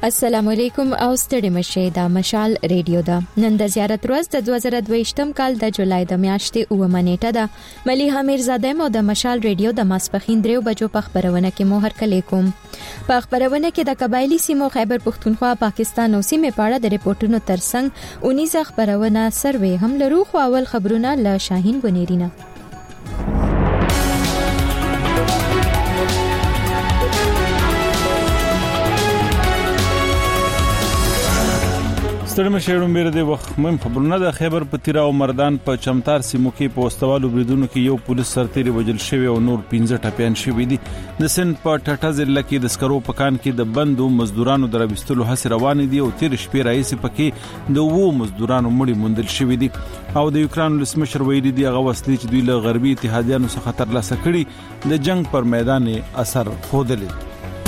السلام علیکم او ستړي مشه د مشال ریډیو دا نن د زیارت ورځ د 2022م کال د جولای د میاشتې 9 نیټه ده مليحه میرزاده مو د مشال ریډیو د ماسپخین 3 بجو په خبرونه کې مو هرکلی کوم په خبرونه کې د قبایلی سیمو خیبر پختونخوا پاکستان او سیمې په اړه د ریپورتونو ترڅنګ 19 خبرونه سروي هم لرو خو اول خبرونه له شاهین بنيرینه ستړي شهرونو بیره د وخت مهم خبرونه د خیبر پتیرا او مردان په چمتار سیمو کې په واستوالو بریدونو کې یو پولیس سرتیری وجل شوی او نور 15 ټپيان شوی دي د سند په ټټا ضلع کې د سکرو پکان کې د بندو مزدورانو دروستلو هڅې روان دي او تیر شپې راځي پکې د وو مزدورانو مړي موندل شوی دي او د یوکران لسمشر ویلي دی هغه وسلې چې دوی له غربي اتحادیانو څخه ترلاسه کړي د جنگ پر میدان اثر خوده.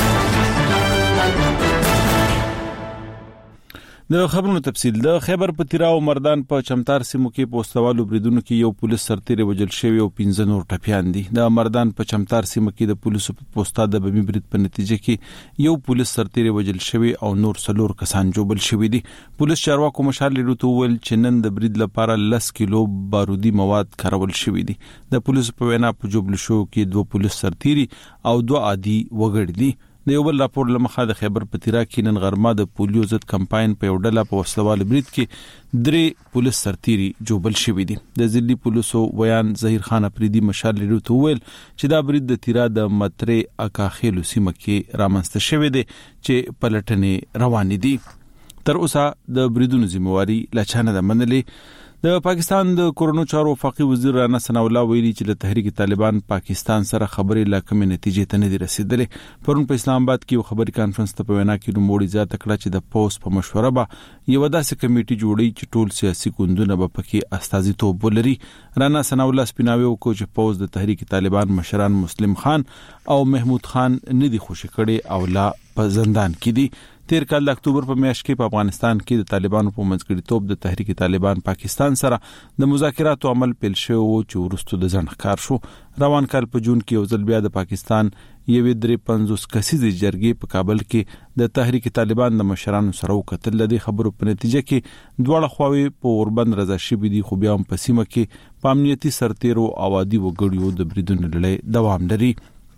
د خبرونو تفصیل د خیبر پتیرا او مردان په چمتار سیمو کې پوستوالو بریدونو کې یو پولیس سرتیری وجل شوی او 15 نور ټپيان دي د مردان په چمتار سیمو کې د پولیسو په پوسټا د بمی برید په نتیجه کې یو پولیس سرتیری وجل شوی او نور 4 کسان جوبل شوی دي پولیس چارواکو مشال لري ول چې نن د برید لپاره 10 کیلو بارودي مواد کارول شوی دي د پولیسو په وینا په جوبل شو کې 2 پولیس سرتیری او 2 عادي وګړي دي د یو بل راپور لمخه د خیبر پتیرا کې نن غرمه د پولیو ضد کمپاین په وډله په وسلوال برید کې 3 پولیس سرتیری جوبل شوی دي د ځلی پولیسو ویان ظهیر خان افریدي مشال لري ویل چې دا برید د تیرا د مترې اکاخیلو سیمه کې رامنځته شوی دی چې پلټنې روان دي تر اوسه د بریدونو ذمہواری لچانه د منلې د پاکستان د کورونو چارو وفاقي وزیر رانا ثنا الله ویلي چې د تحریک طالبان پاکستان سره خبرې لا کومې نتیجې ته نه دي رسیدلې پرون په اسلام آباد کې یو خبري کانفرنس ته په وینا کې نوموړي زیاته کړه چې د پوس په مشوره به یو داسې کمیټي جوړي چې ټول سیاسي ګوندونه به پکې استازیتوب ولري رانا ثنا الله سپیناوي او کوچ پوس د تحریک طالبان مشران مسلم خان او محمود خان نه دي خوشی کړي او لا په زندان کې دي تیر کال د اکتوبر په میاشت کې په افغانستان کې د طالبانو په منځګړیتوب د تحریک طالبان پاکستان سره د مذاکراتو عمل پیل شو چې ورستو د ځنډ ښکار شو روان کال په جون کې یو ځل بیا د پاکستان یوې 350 کسیزې جرګې په کابل کې د تحریک طالبان د مشرانو سره وکتل د خبرو په نتیجه کې دواړه خواوې په اوربند رضا شوي دي خو بیا هم په سیمه کې په امنیتي سرتیرو او عادي وګړیو د بریدونو لړۍ دوام لري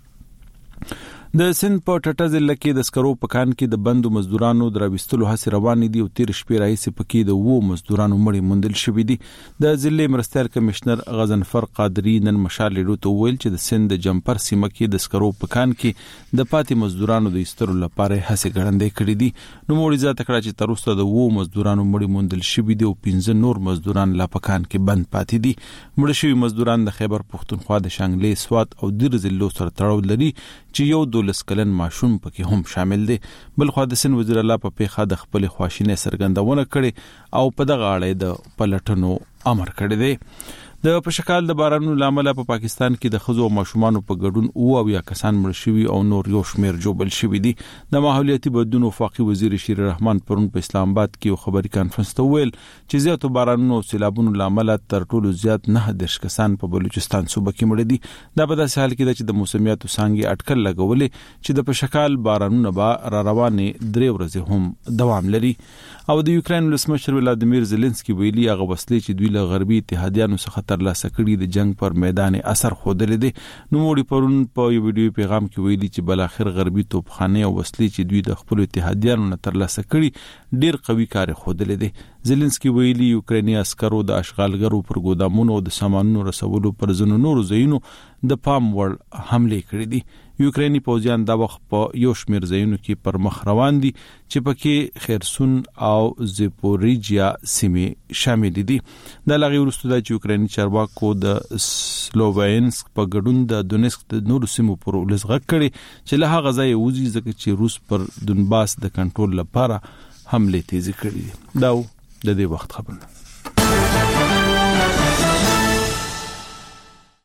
د سند په ټټا ضلع کې د سکرو پکان کې د بندو مزدورانو دروستلو هڅې روان دي او تیر شپې راځي پکې د وو مزدورانو مړي موندل شوی دي د ضلع مرستیال کمشنر غزنفر قادری نن مشال لري ویل چې د سند د جمپر سیمه کې د سکرو پکان کې د پاتې مزدورانو د ایستلو لپاره هڅې ګړندې کړې دي نو موږ ځات کړه چې تر اوسه د وو مزدورانو مړي موندل شوی دي او 15 نور مزدوران لا پکان کې بند پاتې دي مړ شوی مزدوران د خیبر پختونخوا د شانګلې سوات او دیر ضلعو سره تړاو لري چې یو 12 کلن ماشوم پکې هم شامل دي بل خو د سن وزیر الله په پیخه د خپل خواشینه سرګندونه کړي او په دغه اړه د پلټنو امر کړی دی د پشکال د بارانونو لامل په پاکستان کې د خزو او ماشومان په ګډون او یا کسان مړ شوي او نور یو شمیر جوبل شوي دي د ماحولیاتي بدلون وفاقي وزیر شیر رحمان پرون په اسلام آباد کې یو خبري کانفرنس ته ویل چې زیاتو بارانونو او سیلابونو لامل تر ټولو زیات 9 کسان په بلوچستان صوبه کې مړ دي دا په داسې حال کې چې د موسمیاتو څنګه اټکل لګولې چې د پشکال بارانونه به را روانې 3 ورځې هم دوام لري او د یوکران لسمشر ولادیمیر زيلنسکي ویلي هغه وسلې چې دوی له غربي اتحادیانو څخه ترلاسه کړي د جنگ پر میدان اثر خوده دي نو موږ پرون په یو ویډیو پیغام کې ویلي چې بل اخر غربي توپخانه او وسلې چې دوی د خپل اتحادیانو نه ترلاسه کړي ډیر قوي کار خوده دي زيلنسکي ویلي یوکراني عسکرو د اشغالګرو پر ګودامونو او د سامانونو رسولو پر ځینو نورو ځایونو د پام وړ حمله کړې دي یوکراني پوځیان دا وخت په یو شمیر ځایونو کې پر مخ روان دي چې پکې خیرسون او زپوریجیا سیمې شامل دي د لغې ورستو د یوکراني چارواکو د سلووینسک په ګډون د دونیسک د نورو سیمو پر ولزغه کړي چې له هغه ځای وځي ځکه چې روس پر دونباس د کنټرول لپاره حمله تیزی کړې دا د دې وخت خبرونه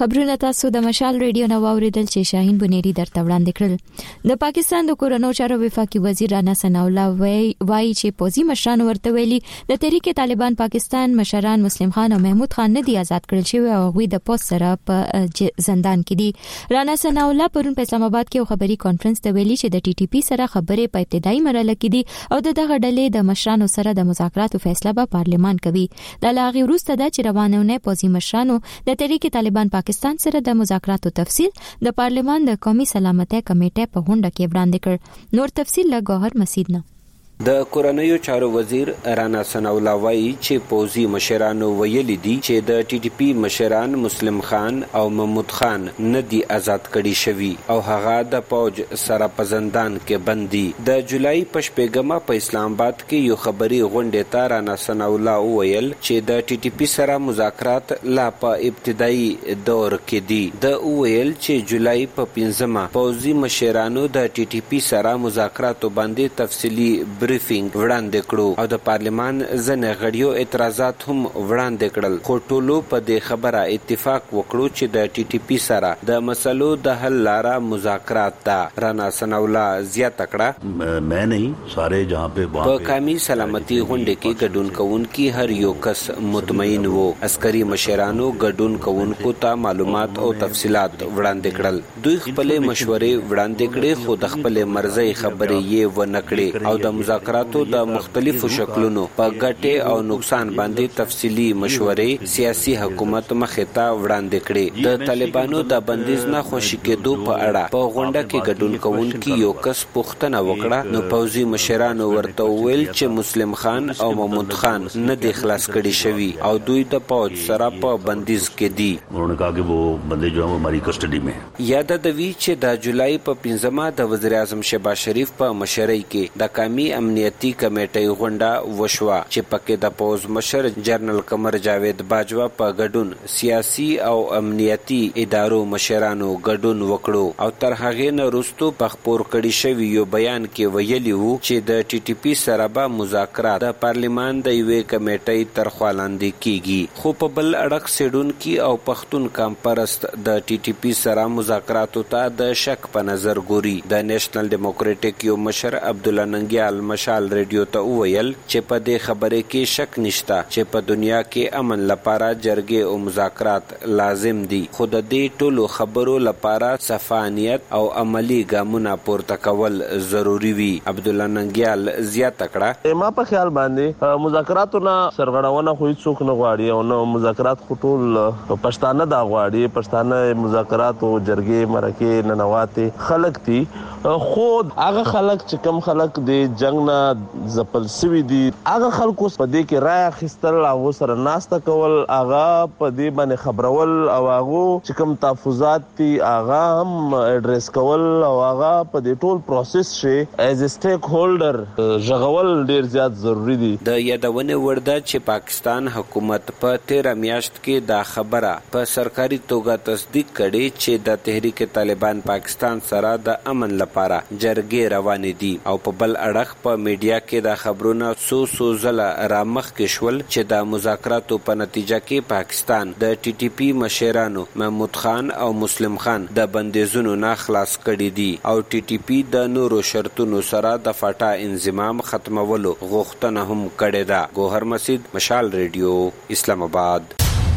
خبرونه تاسو د مشال ریډیو نو اوریدل چې شاهین بنيري درته وړاندې کړل. د پاکستان د کورونو چارو وفاقي وزیر رانا ثناء الله وایي چې پوزي مشران ورته ویلي د تحریک طالبان پاکستان مشران مسلم خان او محمود خان نه دي آزاد کړل شوی او غوي د پوس سره په زندان کې دي. رانا ثناء الله پرون په اسلام آباد کې خبري کانفرنس ته ویلي چې د ټي ټي پی سره خبرې په ابتدایي مرحله کې دي او دغه ډلې د مشرانو سره د مذاکراتو فیصله به پارلمان کوي. د لاغي وروسته د چروانونه پوزي مشرانو د تحریک طالبان پاکستان سره د مذاکراتو تفصیل د پارلمان د قومي سلامتۍ کمیټې په غونډه کې وړاندې کړ. نور تفصیل له ګوهر مسعود نه. د کورنیو چارو وزیر رانا ثناء الله وایي چې پوزي مشرانو ویلي دي چې د ټي ټي پی مشران مسلم خان او محمود خان نه دي آزاد کړي شوی او هغه د فوج سره په زندان کې بندي. د جولای په شپږمه په اسلام آباد کې یو خبري غونډه ته رانا ثناء الله ویل چې د ټي ټي پی سره مذاکرات لا په ابتدایي دور کې دي. د ویل چې جولای په 15مه پوزي مشرانو د ټي ټي پی سره مذاکراتو باندې تفصیلی بریفینګ وړاندې کړو او د پارلمان ځنه غړیو اعتراضات هم وړاندې کړل. خو ټولو په دې خبره اتفاق وکړو چې د ټي ټي پی سره د مسلو د حل لاره مذاکرات ده. رانا ثناء الله زیاته کړه مې نه ساره جهاں په قومي سلامتي غونډه کې ګډون کوونکي هر یو کس مطمئن وو. عسکري مشرانو ګډون کوونکو ته معلومات او تفصيلات وړاندې کړل. دوی خپل مشورې وړاندې کړې خو د خپل مرزي خبرې یې ونکړې او د مذاکراتو د مختلفو شکلونو په ګټه او نقصان باندې تفصیلی مشورې سیاسي حکومت مخه ته وړاندې کړې. د طالبانو د بندیز نه خوشی کېدو په اړه په غونډه کې ګډون کوونکي یو کس پوښتنه وکړه نو پوزي مشرانو ورته ویل چې مسلم خان او محمود خان نه دي خلاص کړي شوی او دوی د فوج سره په بندیز کې دي. انہوں نے کہا کہ وہ بندے جو ہیں ہماری کسٹڈی میں ہیں. یاد د وی چې د جولای په 15مه د وزیر اعظم شهباز شریف په مشرۍ کې د قومي امنیتي کمیټې غونډه وشوه چې پکې د پوز مشر جنرال قمر جاوید باجوا په ګډون سیاسي او امنیتي ادارو مشرانو ګډون وکړو او تر هغه نه وروسته په خبر کړي شوی یو بیان کې ویلي وو چې د ټي ټي پی سره به مذاکرات د پارلمان د یوې کمیټې تر خوا لاندې کیږي. خو په بل اړخ سیډونکي او پښتون کمپرست د ټي ټي پی سره مذاکراتو ته د شک په نظر ګوري. د نېشنل ډیموکراټک یو مشر عبد الله ننګیال مشال ریډیو ته وویل چې په دې خبره کې شک نشته چې په دنیا کې امن لپاره جرګې او مذاکرات لازم دي خو د دې ټولو خبرو لپاره صفانیت او عملی ګامونه پورته کول ضروری وي. عبد الله ننګیال زیاته کړه ما په خیال باندې مذاکراتو نه سرغړونه خو هیڅ نه غواړي او نو مذاکرات خټول پښتانه دا غواړي. پښتانه مذاکرات او جرګې مرکه ننواته خلق دي خو هغه خلک چې کم خلک د جنگ نه زپل سوي دي هغه خلکو په دې کې رائے اخیستل او سره ناسته کول هغه په دې باندې خبرول او هغه چې کم تحفظات دي هغه هم اډریس کول او هغه په دې ټول پروسس شي ایز ا سټیک هولډر ژغول ډیر زیات ضروری دي. د یادونه ورده چې پاکستان حکومت په 13 میاشت کې دا خبره په سرکاري توګه تصدیق کړي چې د تحریک طالبان پاکستان سره د امن لپاره جرګې روانې دي او په بل اړخ په میډیا کې دا خبرونه سو زله رامخ کې شول چې د مذاکراتو په نتیجه کې پاکستان د ټي ټي پی مشرانو محمود خان او مسلم خان د بندیزونو نه خلاص کړي دي او ټي ټي پی د نورو شرطونو سره د فاټا انضمام ختمولو غوښتنه هم کړې ده. ګوهر مسعود مشال ریډیو اسلام آباد.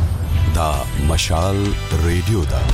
دا مشال ریډیو دا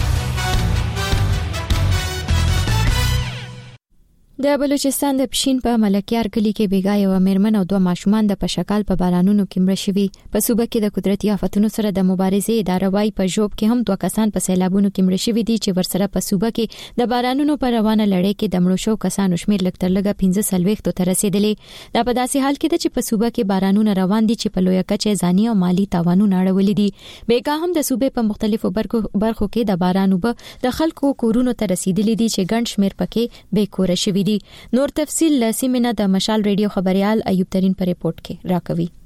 د بلوچستان د پښین په ملکیار کلی کې بیګا یو میرمن او 2 ماشومان د پشکال په بارانونو کې مړ شوي. په صوبه کې د قدرتي آفتونو سره د مبارزې اداره وايي په جوب کې هم 2 کسان په سیلابونو کې مړ شوي دي چې ورسره په صوبه کې د بارانونو په روانه لړۍ کې د مړو شو کسانو شمیر لکتر لګه 15 ته رسیدلی. دا په داسې حال کې ده چې په صوبه کې بارانونه روان دي چې په لوی کچه ځاني او مالی تاوانونه اړولې دي. بیګا هم د صوبې په مختلفو برخو کې د بارانو به د خلکو کورونو ته رسیدلي دي چې ګڼ شمیر پکې بې کور شوي دي. نور تفصیل لسیمنه د مشال ریډیو خبريال ایوب ترين پر ریپورت کې راکوي.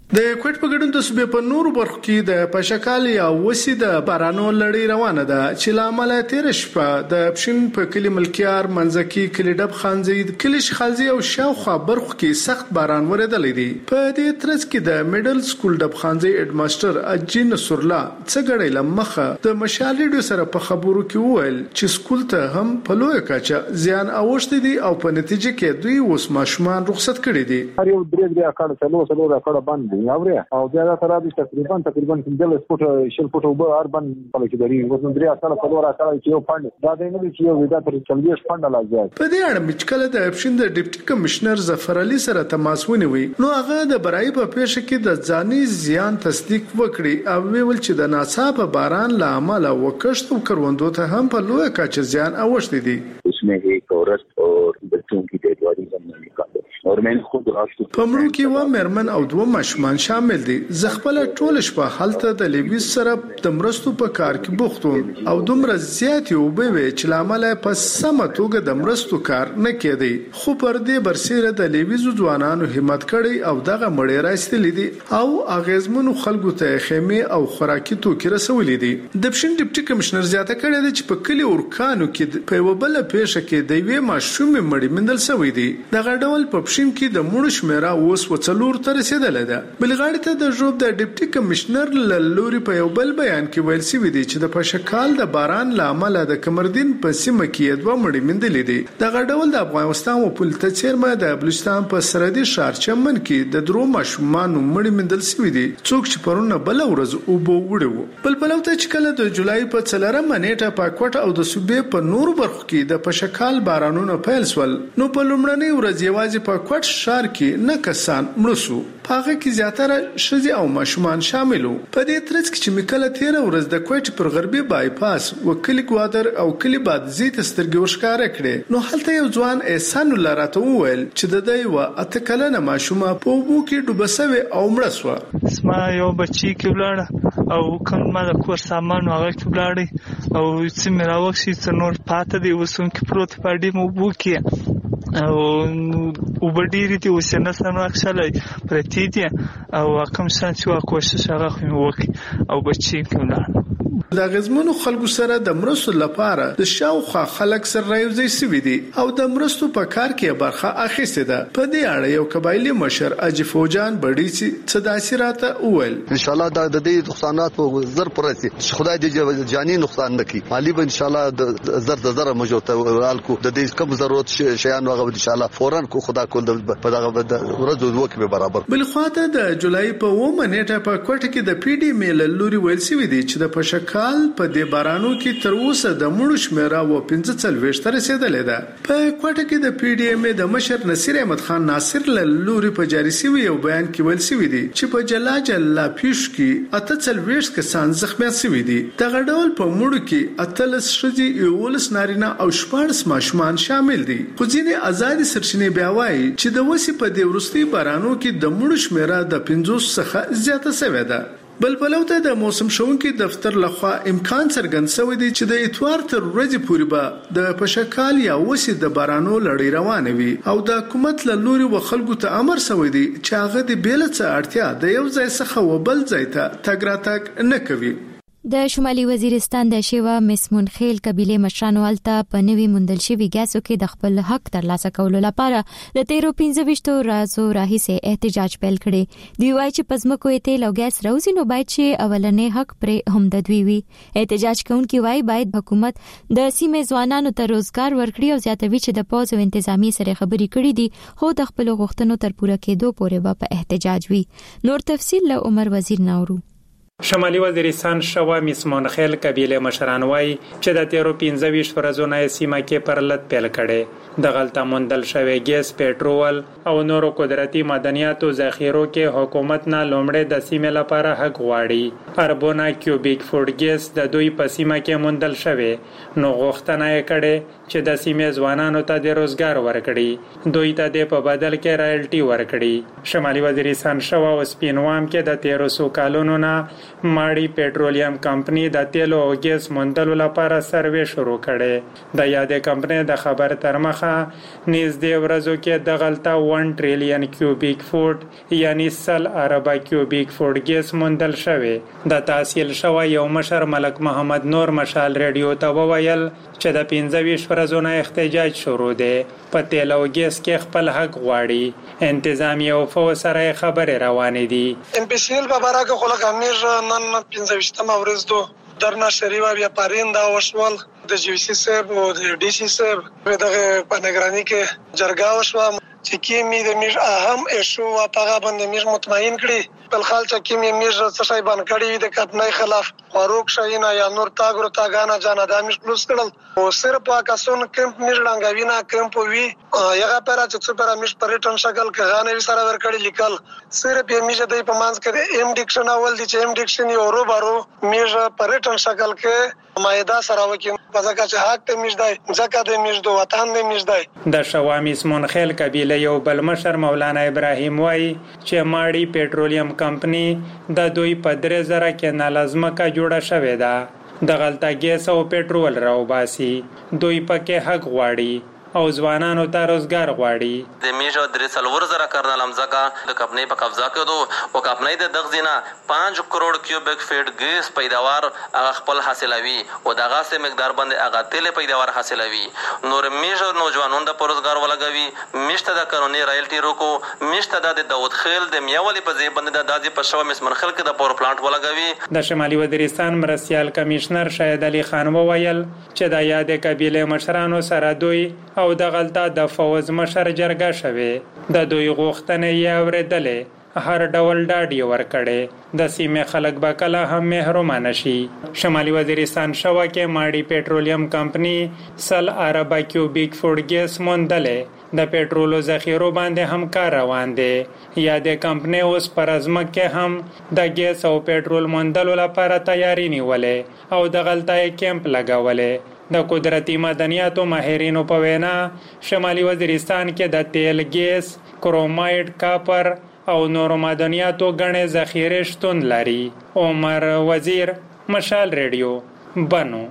د کوټ په ګډون د صوبې په نورو برخو کې د پشکال یا وسی د بارانو لړۍ روانه ده چې لامل تیر شپه د پښین په کلی ملکیار منځکی کلی ډب خانزي کلی شخالزي او شاوخوا برخو کې سخت باران ورېدلې دي. په دې ترڅ کې د میډل سکول ډب خانزي هډ ماستر اجین نصرالله څګړې لمخه د مشال ریډیو سره په خبرو کې وویل چې سکول ته هم په لوی کچه زیان اوښتي دي او په نتیجه کې دوی اوس ماشومان رخصت کړي دي. هر یو درې اکاډ څلور اکاډ باندې او بیا تر دې تقریبا 15 فوټ شل فوټ وب اربن په کې دري وو درې اکاډ څلور اکاډ چې یو فند دا د نه چې یو ودا تر 40 فند لازم. په دې اړه مچکله د اپشن د ډیپټي کمشنر ظفر علي سره تماس ونیوي نو هغه د برای په پیښه کې د ځاني زیان تصدیق وکړي او ویل چې د ناڅاپه باران له امله وکښت او کروندو ته هم په لوی کچه زیان اوښتي دي. उसमें एक औरत और बच्चों की डेड बॉडी हमने निकाली और मैंने खुद राष्ट्र په مړو کې و مرمن او دوه ماشومان شامل دي. زغپل ټول شپه حالت د لیویس سره د مرستو په کار کې بوختون او دومره زیات یو به چې لامل په سمه توګه د مرستو کار نه کېدی. خو پر دې برسیره د لیویز ځوانانو همت کړي او دغه مړی راستلې دي او اغیزمنو خلکو ته خیمه او خوراکي توکي رسولې دي. د پښین ډیپټي کمشنر زیاته کړی دی چې په کلی اورکانو کې په وبله پیښه کې د وی ماشومې مړی مندل شوی دی. دغه ډول په پښین کې د مړو شمیره اوس وڅلور تر رسیدلې ده. بلغاړي ته د جوب د ډیپټي کمشنر لوري په یو بل بیان کې ویل شوی دی چې د پشکال د باران لامل د کمردین په سیمه کې دوه مړي مندلې دي. دغه ډول د افغانستان او پولیټ چیرمه د بلوچستان په سرحدي ښار چمن کې د درو ماشومان مړي مندل شوی دي څوک چې پرونه بل ورځ او بو وړو. بلبلو ته چې کله د جولای په 4 منېټه په کوټ او د صوبې په نورو برخو کې د پشکال بارانونو پیل سول نو په لومړنۍ ورځ یوازې په کوټ شهر کې نه کسان مړ شو. هغه کې زیاتره ښځې او ماشومان شامل وو. په دې ترڅ کې چې میکله 13 ورځ د کوټ پر غربي بایپاس وکلی ګوادر او کلی باد زیت سترګې ورښکاره کړې نو هلته یو ځوان احسان الله راته وویل چې د دوی و اتکلنه ماشومه په وبو کې ډوبسوي او مړ شو. اسما یو بچی کې ولاړ او کوم ما د کور سامان هغه کې ولاړ او چې مې راوښی څنور پاته دی وسوم کې پروت پاډې مو وبو کې او وبډيري دي وسنه سم راخښلای پرتی دي او کوم څه چې کوشش هغه خو وکي او بچی کوله. د غزمنو خلکو سره د مرستو لپاره د شاوخوا خلک سره راوځي سوي دي او د مرستو په کار کې برخه اخیسته ده. په دې اړه یو قبایلی مشر اجي فوجان بډی چې صداسراته اول ان شاء الله د دې نقصانات په زر پرسي خدای دې جاني نقصان نکي مالی به ان شاء الله د زر موجوده ورالکو د دې کم ضرورت شیان هغه ان شاء الله فورا کو خدا کول په دغه ورځو دوه کې برابر. بل خواته د جولای په 1 منېټه په کوټه کې د پی ډی میل لوري ویل سوي دي چې د پشکال په دې بارانو کې تر اوسه د مړو شمیره و 15 تر رسیدلې ده. په کوټه کې د پی ډی ایم د مشر نصیر احمد خان ناصر لوري په جاری سوي یو بیان کې ویل سوي دي چې په جلا پیش کې 48 کسان زخمی شوي دي. دغه ډول په مړو کې 13 ښځې 11 نارینه او 14 ماشومان شامل دي. خو ځینې آزادي سرچینې بیا وایي چې د وسی په دې ورستي بارانو کې د مړو شمیره د 50 څخه زیاته شوې ده. بلبلو ته د موسم شونکي دفتر لخوا امکان څرګند شوی دی چې د اتوار تر ورځې پورې به د پشکال یا وسی د بارانو لړۍ روانه وي او د حکومت له لوري و خلکو ته امر شوی دی چې هغه د بیلڅ اړتیا د یو ځای څخه و بل ځای ته تګ راتګ نه کوي. د شمالي وزیرستان د شیوا مسمون خیل قبيله مشرانو الته په نوي مندل شوی ګاسو کې د خپل حق ترلاسه کولو لپاره د 13-15 ورځو راهیسې احتجاج پیل کړي. دوی وایي چې پزمکو تیل او ګاز راوځي نو باید چې اولنې حق پر هم د دوی وي. احتجاج کوونکي وایي باید حکومت د سیمې ځوانانو ته روزګار ورکړي او زیاتوي چې د پوز او انتظامی سره خبري کړي دي خو د خپل غوښتنو تر پوره کېدو پورې به په احتجاج وي. نور تفصیل له عمر وزیر ناورو. شمالي وزیرستان شوا مسمون خیل قبیله مشران وای چې د 13-15 ورځو نه سیمه کې پرلط پیل کړي. د غلطه مندل شوی ګیس، پېټرول او نورو قدرتي معدنیاتو ذخیرو کې حکومت نه لومړی د سیمې لپاره حق غواړي. اربونه کیوبیک فوټ ګیس د دوی په سیمه کې مندل شوی نو غوښتنه یې کړي چې د سیمې ځوانانو ته د روزګار ورکړي، دوی ته د په بدل کې رایلټي ورکړي. شمالي وزیرستان شوا او سپینوام کې د 1300 کالونو نه ماړی پېټرولیم کمپنی د تیلو او ګیس موندلو لپاره سروې شروع کړي. د یادې کمپنی د خبر تر مخه نږدې ورځو کې د غلطه 1 ټریلیون کیوبیک فوټ یعنی 100 اربه کیوبیک فوټ ګیس موندل شوی. د تحصیل شوی یو مشر ملک محمد نور مشال ریډیو ته وویل چې د 25 ورځو نه احتجاج شروع دی. په تیل او ګیس کې خپل حق غواړي. انتظامیه او فو سره خبرې روانې دي. ام پی سی ال په باره کې خلک امیر نن 25 ورځ دو درنا شریوا بیا پاریندا وشول د جی سی صاحب او د ډی سی صاحب دغه په نگرانی کې جرګه وشوه چې کیمی د میر اهم ایشو واپغه باندې میر مطمئن کړي. بل خال چې کیمی میر څه شي باندې کړي د کپنای خلاف فاروق شاهینا یا نور تاګرو تاګانا جانا د امیر پلوس کړل او صرف پاکستان کمپ میر لنګاوینا کمپ وی یغه پر چې پر امیر پریټن شکل کې غانې سره ور کړی لیکل صرف یې میشه د پمانس کې ایم ډیکشن اول دي چې ایم ډیکشن یو ورو بارو میر پریټن شکل کې مایدا سره وکي پزګه چې حق ته میش دی ځکه د میش دو وطن د میش دی. د شوامیس منخیل قبیله یو بل مشر مولانا ابراهیم وای چې ماړی پېټرولیم کمپنی د دوی په 3000 کې نالازمه کا جوړه شوې ده. د غلطه ګیس او پېټرول راوباسي. دوی پکې حق غواړي او ځوانانو ته روزګار غواړي. د میژه درې څلور زره کرنل امزګه د کمپنۍ په قبضه کې دو او کمپنۍ د دغزینه 5 کروڑ کیوبیک فیټ ګیس پیداوار هغه خپل حاصلوي او دغه سه مقدار باندې هغه تیل پیداوار حاصلوي. نور میژه نوجوانانو د روزګار ولګوي. میشته د قانوني رایلټي روکو میشته د داوود خیل د میاولي په ځای باندې د دازي په شو مسمنخل کې د پاور پلانټ ولګوي. د شمالي وزیرستان مرستيال کمشنر شاهد علي خان وویل چې د یادې قبيله مشرانو سره دوی او د غلطه د فوز مشر جرګه شوه. د دوی غوښتنې یې اوریدلې هر ډول ډاډ ورکړي. د سیمې خلک به کله هم محروم نشي. شمالي وزیرستان شوه کې ماړی پېټرولیم کمپنی 100 اربه کیوبیک فوټ ګیس موندلې. د پېټرولو ذخیرو باندې هم کار روان دی. یادې کمپنی اوس پر ازمک کې هم د ګیس او پېټرول موندلو لپاره تیاری نیولې او د غلطه کیمپ لګولې. د قدرتي معدنیاتو ماهرینو په وینا شمالي وزیرستان کې د تیل ګیس کرومایډ کاپر او نورو معدنیاتو غنې ذخیره شتون لري. عمر وزیر مشال ریډیو بنو.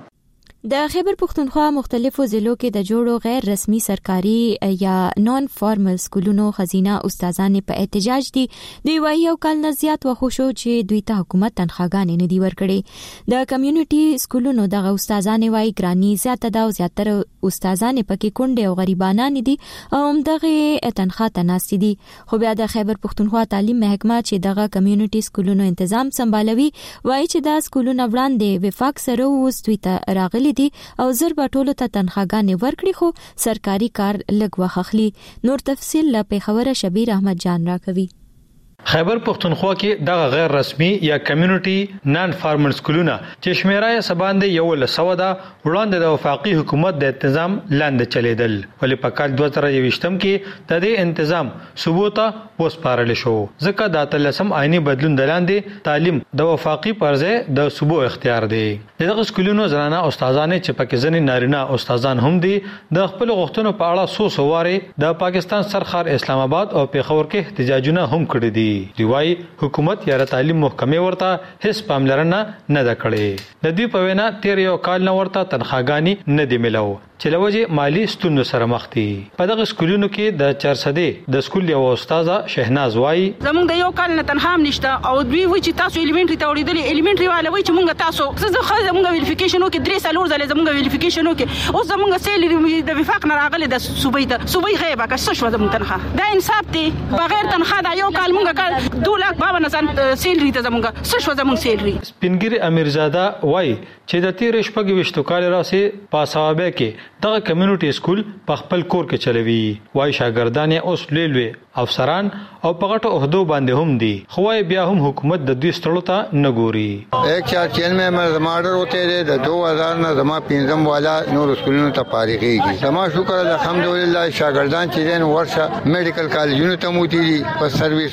د خیبر پختونخوا مختلفو ضلعو کې د جوړو غیر رسمي سرکاري یا نان فارمل سکولونو خزینه استادان په احتجاج دي. دوی وايي او کال نه زیات وخت شو چې دوی ته حکومت تنخواګانې نه دی ورکړي. د کمیونټي سکولونو دغه استادان وايي ګرانی زیاته ده او زیاتره استادان پکې کونډې او غریبانان دي او دغه تنخوا تناسي دي. خو بیا د خیبر پختونخوا تعلیم محکمه چې دغه کمیونټي سکولونو تنظیم سمبالوي وايي چې دا سکولونه وړاندې وفاق سره اوس دوی ته راغلي دي او زر بټولو ته تنخواګانې ورکړي خو سرکاري کار لږ وخت اخلي. نور تفصیل له پیښور شبیر احمد جان راکوي. خیبر پختونخوا کې دغه غیر رسمي یا کمیونټي نان فارمل سکولونه چې شمیرای سباندې یو لسو ده وړاندې د وفاقي حکومت د تنظیم لاندې چلیدل. ولې په کال 2023 کې د دې تنظیم ثبوته وسپارل شو ځکه د تلسم آئینی بدلون د لاندې تعلیم د وفاقي پرځه د صوبو اختیار دی. دغه سکولونو زنانه استادان چې پکې ځنې نارینه استادان هم دي د خپل غوښتنو په اړه سوسواره د پاکستان سرخار اسلام آباد او پیښور کې احتجاجونه هم کړی دي. دیوای حکومت یا تعلیم محکمه ورته هیڅ پاملرنه نه ده کړې. د دې په وینا 13 کال نه ورته تنخواګانی نه دی ملو چې لوجه مالی ستونزو سره مخ دي. په دغه سکولونو کې د 400 د سکول یو استاد شهناز وای زمونږ د یو کال نه تنخوام نشته او دوی وایي چې تاسو الیمنټری ته وړېدلې الیمنټری والا وایي چې مونږ تاسو څه خو زمونږ ویریفیکیشن وکړي 3 سال ورځله زمونږ ویریفیکیشن وکړي او زمونږ سیلری د وفاق نه راغلي د صوبې غیبه که څه شو زمونږ تنخواه دا انصاف دی. بغیر تنخواه دا یو کال مونږ 2,52,000 سیلری ته زمونږ څه شو زمونږ سیلری. سپینګری امیرزاده وای چې د 13 کال راځي پاساوبه کې دغه کمیونټي سکول په خپل کور کې چلوي. وای شاګردان اوس لوی افسران او په غټو عہدو باندې هم دي خو بیا هم حکومت د دوی ستړو ته نه ګوري. 194 में जमाडर होते थे 2000 ना जमा पिंजम वाला नूर स्कूलों ته فارغيږي. زما شکر الحمدلله شاګردان چې دین ورشه میډیکل کالجونو ته موتی دي په سرویسونو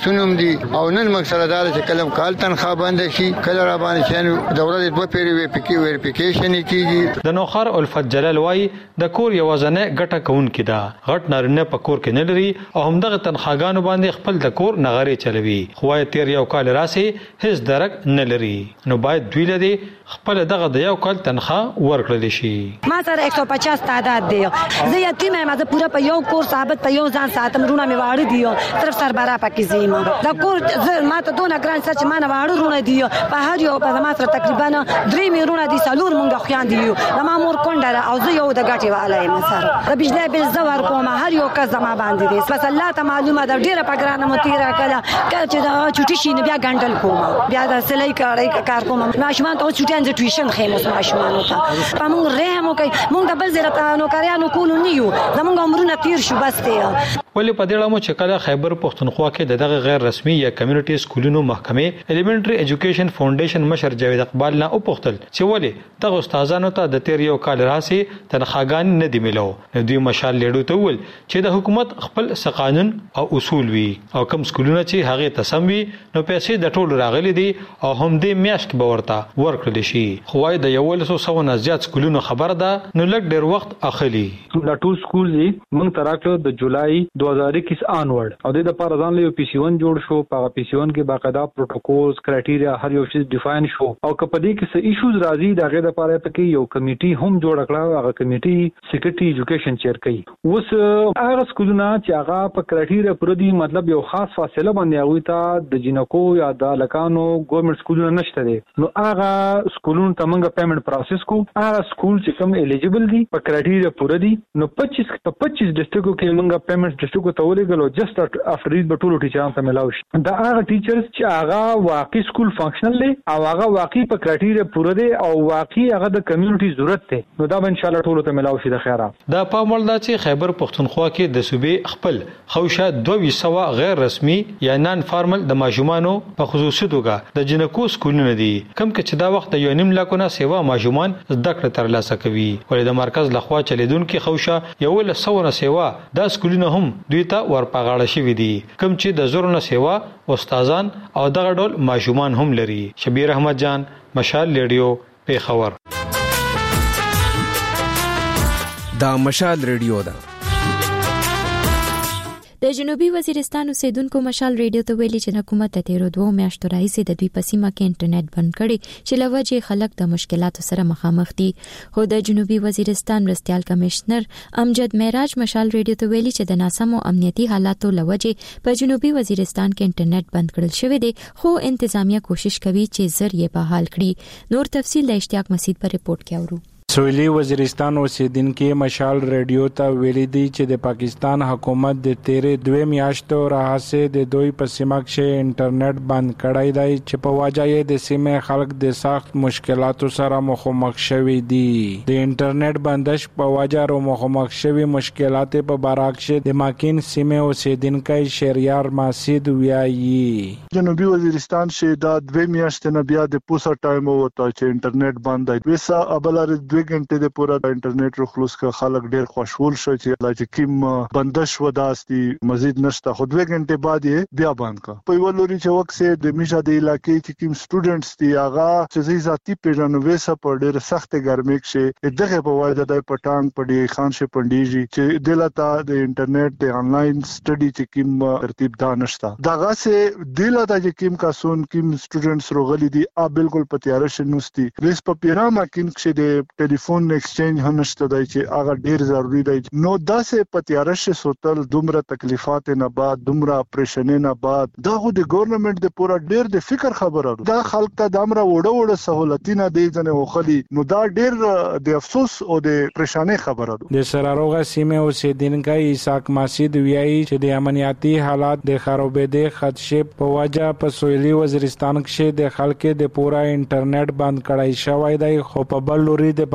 دي او نن مقصد دا چې کلم کال تنخواه بند شي کله را باندې چې د ورځې دوه پیری ویریفیکیشن کیږي. د نوخار الفت جلال وای د کور یوازنه ګټه کوونکې ده، غټ نارینه په کور کې نه لري او همدغه تنخواګانو باندې خپل د کور نغاري چلوي. خو تیر یو کال راسي هیڅ درک نه لري، نو باید دوی له خپل دغه د یو کال تنخواه ورکړل شي. ما سره 150 تعداد دی، زه یتیم یم، زه پورا په یو کور ثابت په یو ځان ساتم، رونه می واړه دی، صرف سربرا پکې زیمه دا کور ما ته دونه ګران سچ ما نه واړه رونه دی، په هر یو په ما سره تقریبا 3 میرونه دي، سالور مونږ خوان دی، ما مور کونډه او زه یو د ګټي والای ما سره د بجلی بل زور کوم، هر یو کس ما باندې دی، بس الله ته معلومه ده ډیره په ګرانه متیرا کله چې دا چټی شي نه بیا ګندل کوم، بیا د سلای کار کوم، ماشومان ته چټی انځ ټیوشن خیموس ماشومان ته په مونږ رحم وکي، مونږ د بل زیرته نو کاریانو کولو نیو، زمونږ عمرونه تیر شو بس دی. ولې په دې اړه مو چې کله خیبر پښتونخوا کې دغه غیر رسمي یا کمیونټي سکولونو محکمې الیمنټری ایجوکیشن فاونډیشن مشر جاوید اقبال نه وپوښتل چې ولې دغه استادانو ته د تیر یو کال راسي تنخواګان نه دی ملو، نو دوی مشال لیډو ته ول چې د حکومت خپل قانون او اصول وي او کوم سکولونه چې هغه تسم وي نو پیسې د ټولو راغلي دي او هم دې میاشت به ورته ورکړل شي. خو وايي د 100 نه زیات سکولونو خبر ده نو لږ ډیر وخت اخلي. دا ټول سکول دي موږ تراکلو د جولای 2021 آنورډ او د لپاره ځان له پی سی 1 جوړ شو، په پی سی 1 کې باقاعده پروتوکولز کرایټیریا هر یو شی ډیفاین شو او کپدې کې څه ایشوز راځي دغه لپاره پکې یو کمیټي هم جوړ کړه، هغه کمیټي سیکریټری ایجوکیشن چیر کوي. اوس هغه سکولونه چې هغه په کرایټیریا پر دي مطلب یو خاص فاصله باندې هغه ته د جنکو یا د لکانو ګورنمنت سکولونه نشته دي، نو هغه سکولونو ته موږ پیمنٹ پروسس کو، هغه سکول چې کوم الیجیبل دي په کرایټیریا پر دي نو 25 ډسټریکټو کې موږ پیمنٹ ډسټریکټو ته ولېګلو جست افټر د ټولو ټیچرانو ته ملاوي شي. دا هغه ټیچرز چې هغه واقعي سکول فنکشنل دي او هغه واقعي په کرایټیریا پوره دي او واقعي هغه د کمیونټي ضرورت دی، نو دا به ان شاء الله ټولو ته ملاوي شي. د خیره دا په مولدا چې خیبر پښتونخوا کې د صوبې خپل خوشه 200 غیر رسمي یا نان فارمل د ماجومانو په خصوصي توګه د جنکو سکولونه دي، کوم چې دا وخت یو نیم لاکونه سیوا ماجومان زده کړه ترلاسه کوي. ولې د مرکز لخوا چلیدونکو خوشه یو له 100 نه سیوا دا سکولونه هم دوی ته ورپاغاړه شوی دي، کوم چې د زورونه سیوا استادان او دغه ډول ماجومان هم لري. شبیر احمد جان، مشال ریډیو، پیښور. دا مشال ریډیو ده. د جنوبي وزیرستان اوسیدونکو مشال ریډیو ته ویلي چې حکومت د 13 میاشتو راهیسې د دوی په سیمه کې انټرنیټ بند کړي چې لوجه خلک د مشکلاتو سره مخامخ دي. خو د جنوبي وزیرستان مرستيال کمشنر امجد معراج مشال ریډیو ته ویلي چې د ناسمو امنیتي حالاتو لوجه په جنوبي وزیرستان کې انټرنیټ بند کړل شوی دی، خو انتظامیه کوشش کوي چې زر یې بحال کړي. نور تفصیل د اشتیاق مسعود په ریپورت کې اورو. سویلی وزیرستان اوسیدونکو مشال ریډیو ته ویلي دي چې د پاکستان حکومت د 13 میاشتو راهیسې د دوی په سیمه کې انټرنیټ بند کړی دی چې په وجه یې د سیمې خلک د سخت مشکلاتو سره مخامخ شوي دي. د انټرنیټ بندش په وجه رو مخامخ شوي مشکلات په برعکس د ماکین سیمې اوسیدونکو شهریار ماسید ویایي جنوبي وزیرستان شه دا 2 میاشتې نه بیا د پوسا ټایم وته چې انټرنیټ بند دی، وسه ابلار 2 غنټه د پورا انټرنیټ رو خلاص ک خلک ډیر خوشحال شو چې لا چې کیم بندش وداستی مزید نشته، خو 2 غنټه بعد یې بیا بند کا. په یو لوري چې وخت سه د میشا د علاقې چې کیم سټوډنټس دی هغه چې ذاتی پیژنو وسه په ډیر سخت ګرمي کې دغه په وجه د پټانګ پډي خان شه پنديجي چې دلته د انټرنیټ د انلاین سټډي چې کیم ترتیب دا نشته، دغه سه دلته چې کیم کا سون کیم سټوډنټس روغلي دي ا بالکل پتیار شنوستي ریس په پیرامه کې چې د ټلیفون ایکسچینج هنشته دی چې هغه ډیر ضروری دی. نو داسې پتیارش سوتل دومره تکلیفات نه بعد دومره اپریشن نه بعد دا خو د ګورنمنت د پورا ډیر د فکر خبره ده، دا خلک ته د امر وړه سہولتونه دی ځنه وخلی، نو دا ډیر د افسوس او د پریشانه خبره ده. د سراروغه سیمه اوسیدونکو اسحاق ماسید ویایي چې د امنیتي حالات د خرابېدو خدشه په وجه په سویلي وزیرستان کې د خلکو د پورا انټرنیټ بند کړای شوی دی، خو په بل لوري د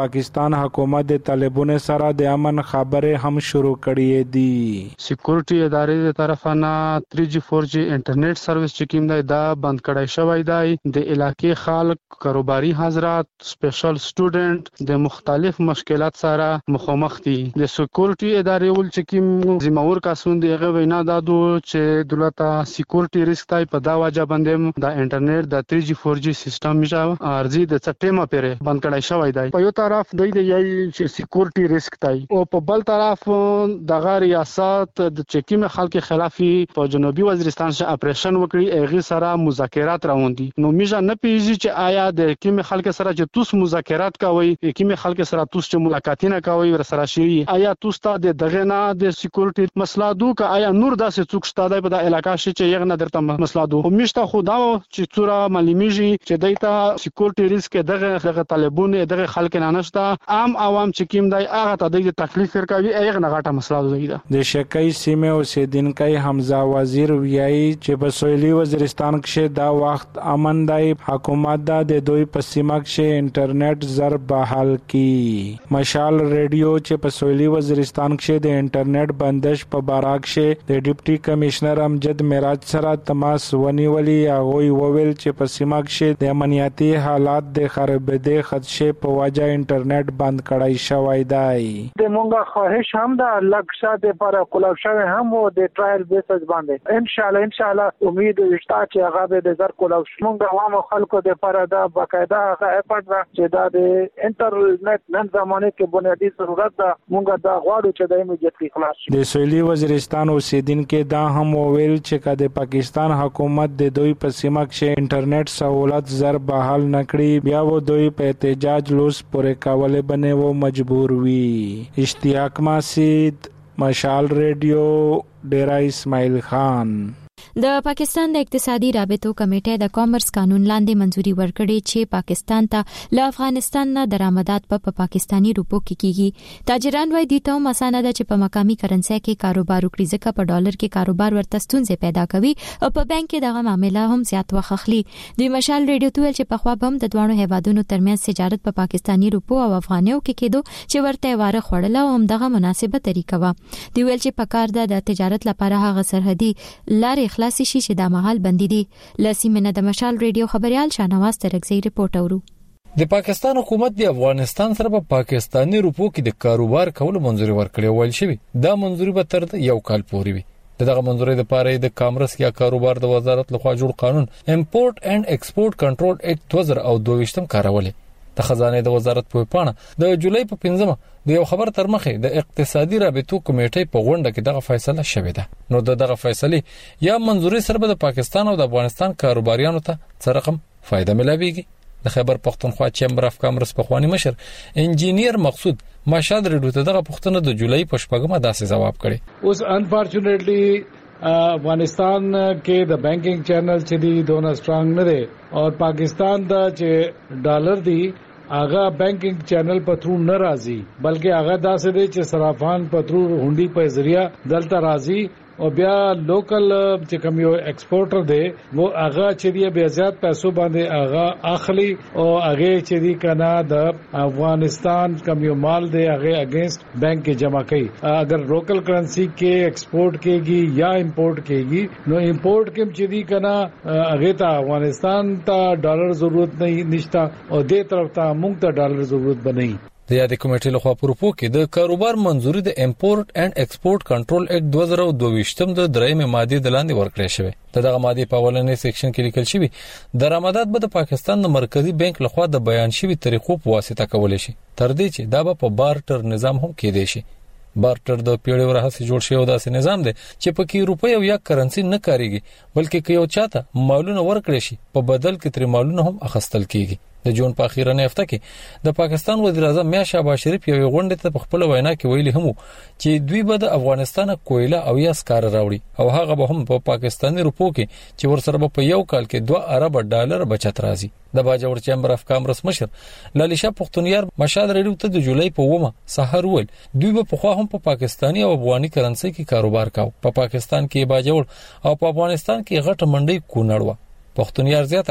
پاکستان حکومت د طالبانو سره د امن خبرې هم شروع کړې دي. سکیورټي ادارې د طرفانه 3G 4G انټرنیټ سرویس چې کوم دی دا بند کړای شوی دی. د علاقې خلک کاروباري حضرات سپیشل سټوډنټ د مختلف مشکلات سره مخامخ دي. د سکیورټي ادارې ول چې کوم زموږ کاسون دی هغه وینا دادو چې دولت سکیورټي ریسک تای په دا وجه باندې د انټرنیټ د 3G 4G سیستم میشه ارزي د چټیمه پیره بند کړای شوی دی. په یو طرف دوی د یی سکیورټي ریسک تای او په بل طرف د ریاست د چکیمه خلک خلافي په جنوبي وزیرستان څخه اپریشن وکړي هغه سره مذاکرات روان دي. نو میشه نه پیږي چې آیا د کیمه خلک سره چې توس مذاکرات کوي کیمه خلک سره توس چې ملاقاتونه کوي ور سره شي آیا توس ته د دغه نه د سکیورټي مسله دوه آیا نور داسې څوک شته په د علاقې چې یغ نه درته مسله دوه میشته خدا چې څوره معلومیږي چې دایته سکیورټي ریسک دغه طالبونه دغه خلک نه نشته عام عوام چې کیم دی هغه ته د تکلیف ورکوي هغه نه غټه مسله ده. د شکای سیمه اوسیدونکو حمزه وزیر ویایي چې په سویلي وزیرستان کې دا وخت امن دی. حکومت د دوی په سیمه کې انټرنیټ زر بحال کی. مشال ریډیو چې په سویلي وزیرستان کې د انټرنیټ بندش په باراک کې د ډیپټي کمشنر امجد معراج سره تماس ونیولي. هغه وویل چې په سیمه کې د امنیتي حالات د خرابېدو خدشه په وجه انټرنیټ بند کړای شوی دی. د مونږه خواهش هم ده لکه د پر کولاب شوی هم او د ټرایل بیسز باندې ان شاء الله امید شته چې هغه به د زر کولاب مونږه عوام خلکو د پر دا باقاعده هغه اپورټ را چې دا د انټرنیټ نن زمانه کې بنیادی ضرورت ده مونږه دا غواړو چې د ایمیډیټلی خلاص شي. د سویلي وزیرستان اوسیدونکو دا هم وویل چې د پاکستان حکومت د دوی په سیمه کې انټرنیټ سہولت زر بحال نکړي بیا و دوی په احتجاج لوس پورې کول بنه و مجبور وي. اشتیاق ماسید مشال ریډیو ډیرا اسماعیل خان. د پاکستان د اقتصادي رابطو کمیټې د کامرس قانون لاندې منځوري ورکړې چې پاکستان ته له افغانستان نه درآمدات په پاکستانی روپو کې کیږي. تاجران وايي د ته مسانه ده چې په مقامي کرنسي کې کاروبار وکړي ځکه په ډالر کې کاروبار ورته ستونزې پیدا کوي او په بانک کې دغه معاملې هم زیات وخت اخلي. د مشال ریډیو ته ویل چې په خوا بم د دوه هیوادونو ترمنځ تجارت په پاکستانی روپو او افغانیو کې کېدو چې ورته واره خړل او هم دغه مناسبه طریقه و. دی ویل چې په کار د تجارت لپاره هغه سرحدي لارې خلاص شي چې د محل بندي دي. لسیمنه د مشال ریډیو خبريال شاهنواز ترکزی رپورټ اورو. د پاکستان حکومت د افغانستان سره په پاکستانی روپو کې د کاروبار کولو منځوري ورکړی ویل شوی. دا منځوري به تر یو کال پورې وي. دغه منځوري د پاره د کامرس یا کاروبار د وزارت لخوا جوړ قانون امپورټ اینڈ ایکسپورټ کنټرول اکټ 2022 کارولې. د خزانه د وزارت په پاڼه د جولای په 15 د یو خبر تر مخه د اقتصادي رابطو کمیټې په غونډه کې دغه فیصله شوې ده. نو دغه فیصله یا منځوري سره د پاکستان او د افغانستان کاروباریانو ته څه رقم فائدہ ملويږي. د خیبر پختونخوا چیمبر اف کامرس په خواني مشر انجینیر مقصود ماشاد ریډو ته دغه پښتنه د جولای په شپږمه داسې جواب کړي. اوس انفارچونټلی افغانستان کې د بانکینګ چینل چې دی دونه سترونګ نه دی او پاکستان دا چې ډالر دی هغه بانکینګ چینل په تھرو نه راځي بلکې هغه داسې دی چې صرافان په تھرو هونډي په ذریعہ دلته راځي او بیا لوکل چې کوم یو ایکسپورټر دی وو هغه چې دی بیا زیات پیسو باندې هغه اخلي او هغه چې دی کنه د افغانستان کوم یو مال دی هغه اگینست بانک کې جمع کوي. اگر لوکل کرنسی کې ایکسپورټ کېږي یا امپورټ کېږي نو امپورټ کې چې دی کنه هغه ته افغانستان ته ډالر ضرورت نه نشتا او دې طرف ته موږ ته ډالر ضرورت بنئ. د یادې کمیټې لخوا پروپو کې د کاروبار منځوري د امپورټ اینڈ ایکسپورټ کنټرول اکټ 2022 د درېمې ماده د لاندې ورکړې شوې. دغه ماده په اولنې سیکشن کې لیکل شوی درآمدات به د پاکستان د مرکزی بانک لخوا د بیان شوی طریقو په واسطه کولای شي تر دې چې دا په بارټر نظام هم کېدای شي. بارټر د پیړیو راهیسې جوړ شوی داسې نظام دی چې پکې روپۍ او یا کرنسی نه کاریږي بلکې که یو چاته مالونه ورکړي شي په بدل کې تر مالونه هم اخیستل کیږي. د جون په اخیرنه هفته کې د پاکستان وزیر اعظم میا شهباز شریف یو غونډه ته په خپل وینا کې ویلي هم چې دوی به د افغانستان کویله او یا سکار راوړي او هغه به هم په پاکستانی روپو کې چې ورسره په یو کال کې 2 ارب ډالر بچت راځي. د باجوړ چیمبر اف کامرس مشر لالیشا پختونیار مشاد ریډیو ته د جولای په 9 سحر ول دوی به خو هم په پاکستانی او افغاني کرنسي کې کاروبار کاوه. په پاکستان کې باجوړ او په افغانستان کې غټه منډي کونړ پختونیار زیاته کړه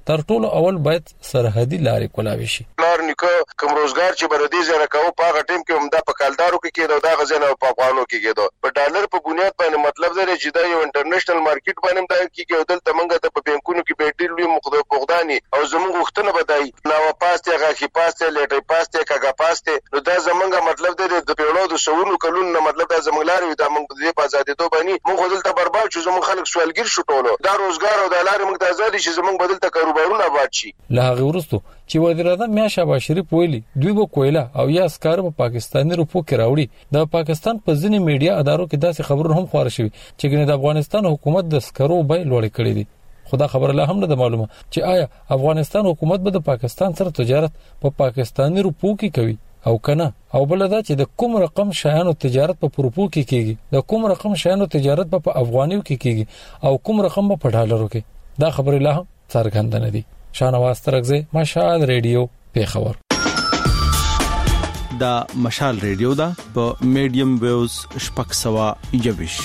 تر ټولو اول باید سرحدي لارې کولاوي شي. لار نیکو کوم روزګار چې بلدي زنه کوو په هغه ټیم کې هم د پکالدارو کې کېدو دا غزنه په افغانو کې کېدو په ډالر په بنیاد باندې مطلب دی چې دا یو انټرنیشنل مارکیټ باندې دا کې دلته موږ ته په بانکونو کې به ډیر لوی مقداري او زموږ وختونه بدای نو پاسته غاخي پاسته لټي پاسته کاګه پاسته نو دا زمونږه مطلب دی د پیړو د سونو کلونو مطلب دا زموږ لارې دا موږ د آزادۍ ته باندې موږ دلته برباد شو زموږ خلک سوالګر شو ټولو دا روزګار او د لارې موږ ته آزادي چې زموږ بدل ته کاروبارونه آباد شي. له هغه وروسته چې وزیر اعظم میا شهباز شریف ویلي دوی به کویلا او یا اسکار په پاکستاني روپو کې راوړي. د پاکستان په ځینې میډیا ادارو کې داسې خبرونه هم خبره شوي چې ګنې د افغانستان حکومت د اسکرو بیه لوړې کړې دي. خدا خبر له هم نه معلومه چې آیا افغانستان حکومت به د پاکستان سره تجارت په پاکستاني روپو کې کوي او کنه او بل دا چې د کوم رقم شایانو تجارت په روپو کې کیږي د کوم رقم شایانو تجارت په افغانیو کې کیږي او کوم رقم په ډالرو کې. دا خبر له هم څرګند نه دي. شاهنواز ترغزه مشال ریډیو پیښور. دا مشال ریډیو دا په میډیم ویوز شپږ سوا یوش.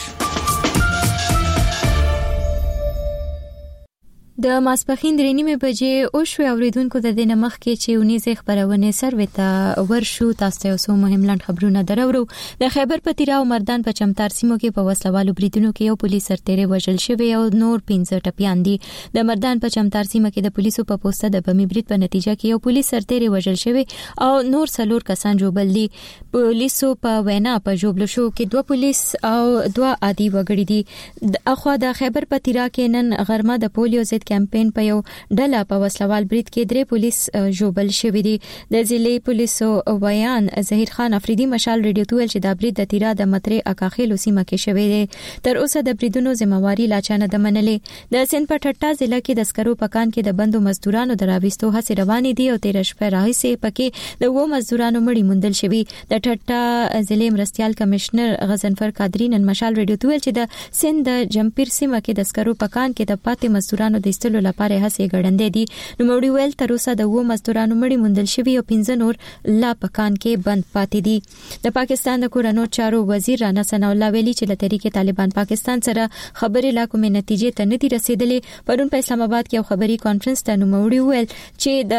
د ماسپخین درې نیمه بجې او شو اوریدونکو د دینه مخ کې چې ونیزه خبرونه سروي ته ورشو تاسو ته اوسو مهم لاند خبرونه درورو. د خیبر پتیرا او مردان په چمتار سیمو کې په وسلوالو بریدونو کې یو پولیس سرتیری وژل شوی او نور 15 ټپیان دي. د مردان په چمتار سیمه کې د پولیسو په پوسټه د بمی برید په نتیجه کې یو پولیس سرتیری وژل شوی او نور څلور کسان جوړل دي. پولیسو په وینا په جوړل شو کې 2 پولیس او 2 عادي وګړي دي. اخو د خیبر پتیرا کې نن غرمه د پولیو ضد کمپاین په یو ډله په وسلوال برید کې 3 پولیس جوړل شوی دي. د ضلع پولیسو ویان ظهیر خان افریدي مشال ریډیو ته ویل چې د برید د تیرا د مترې اکاخیلو سیمه کې شوی دی. تر اوسه د بریدونو ذمہواری لا چانه د منلې. د سند په ټټا ضلع کې د سکرو پکان کې د بندو مزدورانو دراويستو هڅې روانې دي او 13 شپه راهیسې پکې د 2 مزدورانو مړی موندل شوی. د ټټا ضلع مرستيال کمشنر غزنفر قادری نن مشال ریډیو ته ویل چې د سند د جمپیر سیمه کې د سکرو پکان کې د پاتې مزدورانو د استلو لپاره هڅې ګړندې دي. نو مړی ویل تر اوسه د 2 مزدورانو مړی موندل شوی او 15 نور لا پکان کې بند پاتې دي. د پاکستان د کورونو چارو وزیر رانا ثنا الله ویلي چې له طریقې طالبان پاکستان سره خبرې لا کومې نتیجې ته نه دي رسیدلې. پرون په اسلام آباد کې یو خبري کانفرنس ته نو مړی ویل چې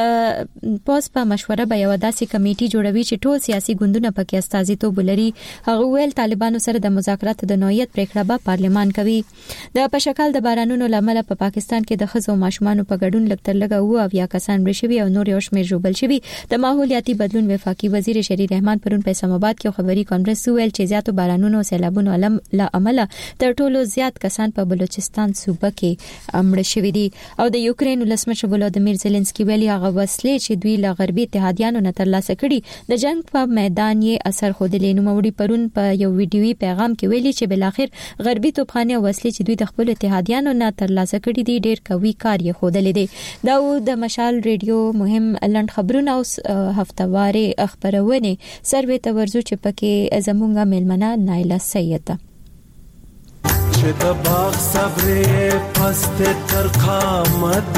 د پوس په مشوره به یو داسې کمیټي جوړوي چې ټول سیاسي ګوندونه پکې استازیتوب ولري. هغه ویل طالبانو سره د مذاکراتو د نوعیت پریکړه به پارلمان کوي. د پشکال د بارانونو لامل په پاکستان کې د خزو ماشومان په ګډون لکتر لګا وو او یا کسان برشوي او نور یو شمیر جوړل شوی. د ماحولیاتي بدلون وفاقي وزیر شری رحمان پرون په اسلام آباد کې خبري کانفرنس ویل چې زیاتو بارانونو او سیلابونو له امله تر ټولو زیات کسان په بلوچستان صوبه کې مړ شوي دي. او د یوکرين ولسمشر ولادیمیر زيلنسکي ویلي هغه وسلې چې دوی له غربي اتحادیانو نه ترلاسه کړي د جنگ په میدان یې اثر خودلې. نو موري پرون په یو ویډیوي پیغام کې ویلي چې بل اخر غربي توپخانه وسلې چې دوی د خپل اتحادیانو نه ترلاسه کړي دي ډېر قوي کار یې خودلې دي. دا د مشال ریډیو مهم لاند خبرونه اوس هفتواري خبرونه سروي ته ورزو چې پکې زمونږه ملمنه نایله سید چې د باغ صبر پست تر قامت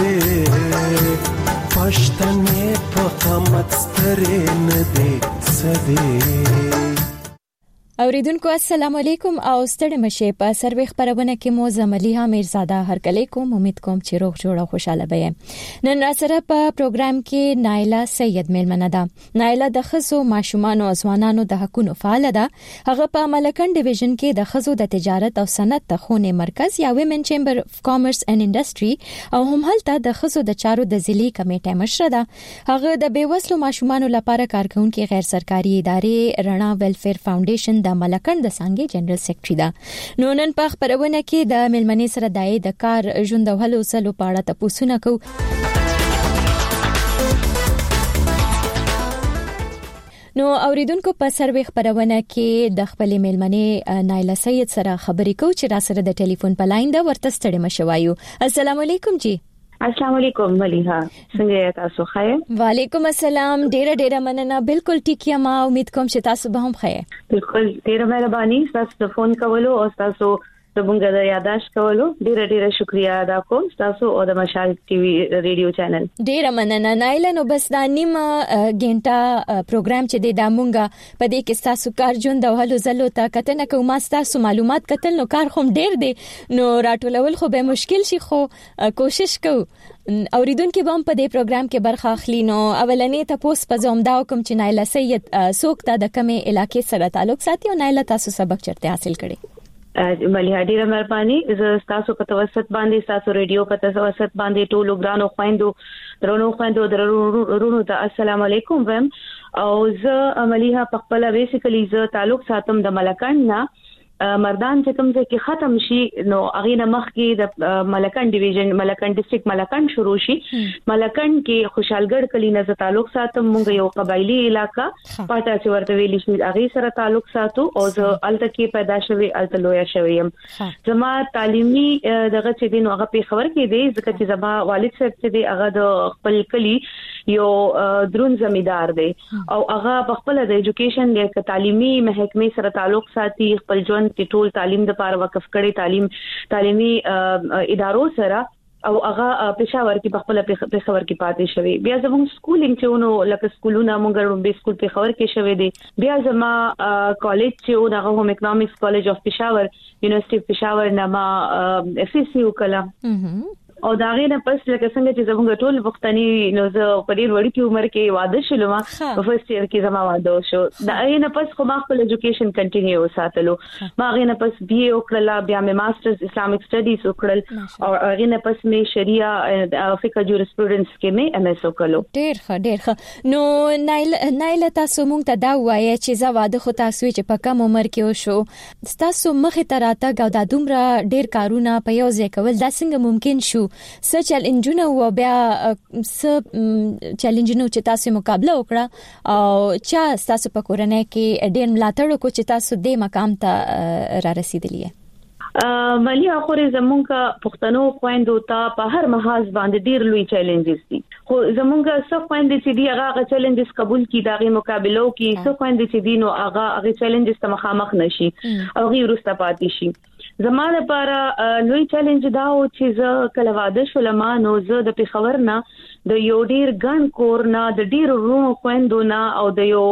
پښتنې په قامت سترې نه دي سدي. اوریدونکو السلام علیکم او ستړي مشه په سروي خبرونه کې مو زملیها میرزاده هرکلی کوم. امید کوم چې روغ جوړ او خوشاله به. نن سره په پروګرام کې نایله سید ملمنه ده. نایله د خزو ماشومان او ځوانانو د حقوقو فعال ده. هغه په ملکن ډیویژن کې د خزو د تجارت او صنعت د خونه مرکز یا ویمن چیمبر اف کامرس اینڈ انډستری او هم هلته د خزو د چارو د ضلعي کمیټې مشره ده. هغه د بیوسلو ماشومان لپاره کارکونکو غیر سرکاري ادارې رڼا ویلفیر فاونډیشن د ملکن د سانګي جنرال سیکریټری ده. نو نن په خبرونه کې د ملمنې سره د کار ژوند او هلو سلو په اړه تاسو نه کو. نو اوریدونکو په سروي خبرونه کې د خپل ملمنې نایله سید سره خبرې کو چې را سره د ټلیفون په لاین دا ورته ستړي مشوایو. السلام علیکم جی. السلام علیکم ملیحه څنګه تاسو ښه؟ وعلیکم السلام. ډیره مننه. بالکل ټیک یم. امید کوم چې تاسو به هم ښه. بالکل ډیره مهرباني. تاسو فون کولو او تاسو زمونږ د یاداش کولو ډیره شکریا ادا کوم تاسو او د مشال ټي وي ریډیو چینل. ډیره مننه نایله. نو بس دا نیمه غنټه پروګرام چې د مونږه په دې کې تاسو کار جون د هلو زلو ته کتنه کوم تاسو معلومات کتل نو کار خو ډیر دی نو راټولول خو به مشکل شي خو کوشش کوو اوریدونکو به په دې پروګرام کې برخه اخلي. نو اولنې تاسو په زوم دا کوم چې نایله سید سوکتا د کومه علاقې سره تعلق ساتي او نایله تاسو سبق چرته حاصل کړي؟ ملي ډیره مهرباني. زه تاسو په توسط باندې تاسو ریډیو په توسط باندې ټولو ګرانو خويندو درونو ته السلام علیکم ویم او زه مليها په خپل بیسیکلی زه تعلق ساتم د ملکان نه مردان چې کوم ځای کې ختم شي نو اغه نه مخ کې د ملکان ډیویژن ملکان ډیسټریکټ ملکان شروع شي. ملکان کې خوشحالګړ کلی نه تعلق ساتم. مونږ یو قبایلی علاقہ پټا چې ورته ویل شي اغه سره تعلق ساتو او زه الته کې پیدا شوی الته لویا شویم. زما تعلیمي دغه چې دین هغه په خبر کې دی ځکه چې زما والد صاحب چې دی هغه د خپل کلی یو درون زمیدار دی او هغه په خپل د ایجوکیشن د تعلیمي محکمې سره تعلق ساتي. خپل ژوند کې ټول تعلیم د پاره وقف کړي تعلیمي ادارو سره او هغه پېښور کې په خپل پېښور کې پاتې شوی. بیا زموږ سکولینګ چې ونو لکه سکولونه مونږ به سکول پېښور کې شوی دی. بیا زما کالج چې ونغه هم اکونومکس کالج اف پېښور یونیورسيټي پېښور نه ما FCC وکړه او دا غینه پس لکه څنګه چې زموږ ټول وختانی نو زه په ډیر وړي کې عمر کې واده شلم په فرست ایئر کې زما واده شو. دا غینه پس خو ما خپل ایجوکیشن کنټینیو ساتلو. ما غینه پس BA وکړه بیا مې ماسترز اسلامیک سټډیز وکړل او غینه پس مې شریعه فقہ جوریسپروډنس کې مې MS وکړو. ډیر ښه. نو نایله تاسو مونږ ته دا وایي چې زه واده خو تاسو چې په کم عمر کې وشو تاسو مخې ته راته غو د دومره ډیر کارونه په یو ځای کول دا څنګه ممکن شو؟ څه چیلنجونه و بیا څه چیلنجونه چې تاسو مقابله وکړه او چې تاسو په کورنۍ کې ډېر ملاتړ وکړو چې تاسو دې مقام ته را رسیدلی یې؟ ملي اخر زمونږه پښتنو خويندو ته په هر محاذ باندې ډیر لوی چیلنجز دي خو زمونږه څو خويندې چې دی هغه چیلنجز قبول کړي داغي مقابلو کې څو خويندې چې دی نو هغه چیلنجز ته مخامخ نشي او غي ورسته پاتې شي. زماده لپاره لوی چیلنج دا و چې زه کله واده شولم نو زه د پېښور نه د یو ډیر ګڼ کور نه د ډیر رومو خويندو نه او د یو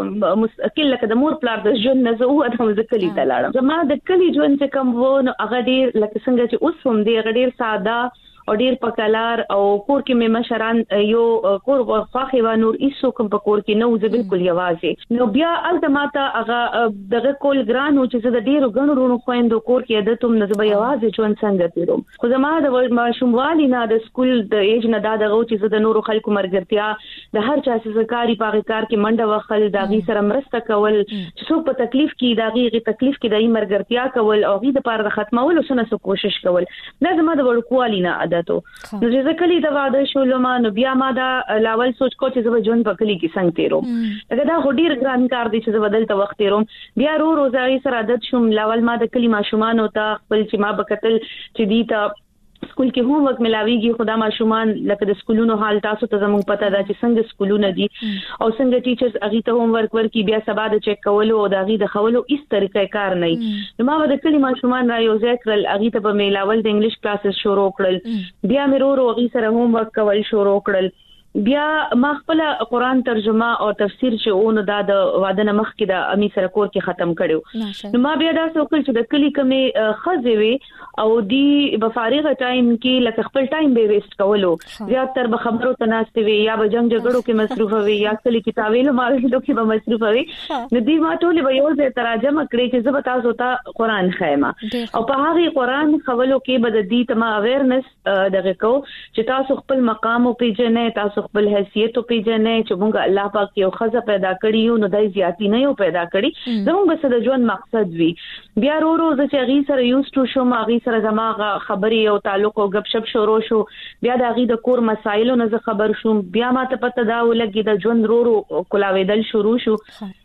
مستقل لکه د مور پلار د ژوند نه زه وته ځکلی ته لاړم. زما د کلی ژوند چې کوم و نو هغه ډیر لکه څنګه چې اوس هم دی هغه ډیر ساده او ډیر پکلار او کور کې مې مشران یو کور واخې و نور هیڅ کوم په کور کې نو زه بالکل یوازې نو بیا التماته هغه دغه کول ګران او چې زه د ډیرو غنو رونو خويندو کور کې عادت هم نه زه یوازې ژوند څنګه تیروم. خو زما د ماشوموالي نه د سکول د ایج نه دا دغه چې زه د نورو خلکو مرګرتیا د هر چا څه کاری پاغه کار کې منډه وخل داغي سره مرسته کول چې څو په تکلیف کې داغي تکلیف کې دای مرګرتیا کول او غي د پاره ختمول سونه کوشش کول دا زما د وړکوالي نه نو چې زه کلی د واده شولم نو بیا ما دا لاول سوچ کو چې زه ژوند په کلی کې څنګه تیروم دا هډیر ګران کار دی چې زه بدل ته وخت تیروم. بیا روزای سره عادت شوم لاول ما د کلی ماشومان او ته خپل چې ما بکتل چې دی ته سکول کې هوم ورک ملاویږي خدا ماشومان لکه د سکولونو حال تاسو ته زموږ پته ده چې څنګه سکولونه دي او څنګه ټیچرز اغه ته هوم ورک ورکی بیا سبا د چک کولو او د اغه د خولو هیڅ طریقې کار نه نو ما د کلی ماشومان را یو ځکرل اغه ته به میلاول د انګلیش کلاسز شروع کړل. بیا مې ورو اغه سره هوم ورک کول شروع کړل. بیا ما خپل قرآن ترجمه او تفسیر چې اون د واده نه مخ کې د امی سره کور کې ختم کړو. نو ما بیا دا څوکل چې د کلی کمې خزې وي او دی په فارغ ټایم کې لکه خپل ټایم به ویسټ کولو زیات تر به خبرو تناستې وي یا به جنگ جګړو کې مصروف وي یا کلی کتابونو مالو کې به مصروف وي. نو دی ما ټول به یو ځای ترجمه کړې چې زه به تاسو ته قرآن خایمه او په هغه قرآن خولو کې به د دې تما اویرنس دغه کو چې تاسو خپل مقام او پیژنې تاسو خپل حیثیت او پیژنې چې موږ الله پاک یو خزه پیدا کړی یو نو دای زیاتی نه یو پیدا کړی زموږ بس د ژوند مقصد وي. بیا ورو چې غي سره یوز ټو شو ما غي سره زماغه خبري او تعلق او غب شپ شروع شو. بیا د غي د کور مسایلو نه خبر شوم. بیا ما ته پته دا ولګي د ژوند ورو کولاویدل شروع شو.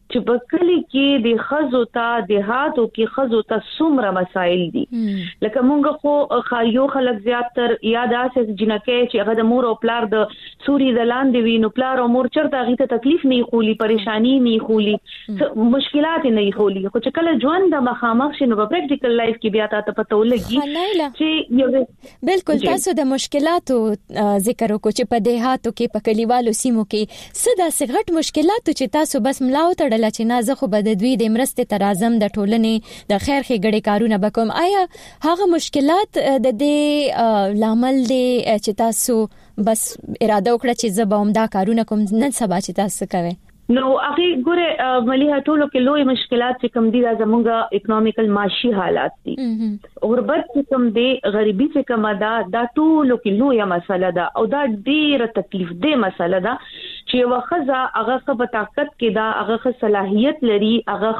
چې بکلی کې د خزو ته د هاتو کې خزو ته څومره مسائل دي لکه مونږ خو خایو خلک زیات تر یاد اساس جنکه چې هغه د مور او پلار د سوري د لاندې وي نو پلار او مور چرته هغه ته تکلیف نه خولي پریشانی نه خولي مشکلات نه خولي خو چې کله ژوند د مخامخ شنو په پریکټیکل لایف کې بیا ته پته ولګي چې یو بالکل تاسو د مشکلاتو ذکر وکړو چې په دهاتو کې په کلیوالو سیمو کې سده سغټ مشکلاتو چې تاسو بس ملاو ته چې نه زه خو به د دوی د مرستې تر اعظم د ټولنې د خیر ښېګړې کارونه وکوم آیا هغه مشکلات د دې لامل دي چې تاسو بس اراده وکړه چې زه به همدا کارونه کوم نن سبا چې تاسو کوي نو هغه ګوره مليها ټولو کې لوی مشکلات چې کم دي د زمونږه اکونومیکل معاشي حالات دي غربت چې کم دي غریبي چې کم دا ټولو کې لوی مسله ده او دا ډیره تکلیف ده مسله ده چې وخزه هغه په طاقت کې دا هغه صلاحیت لري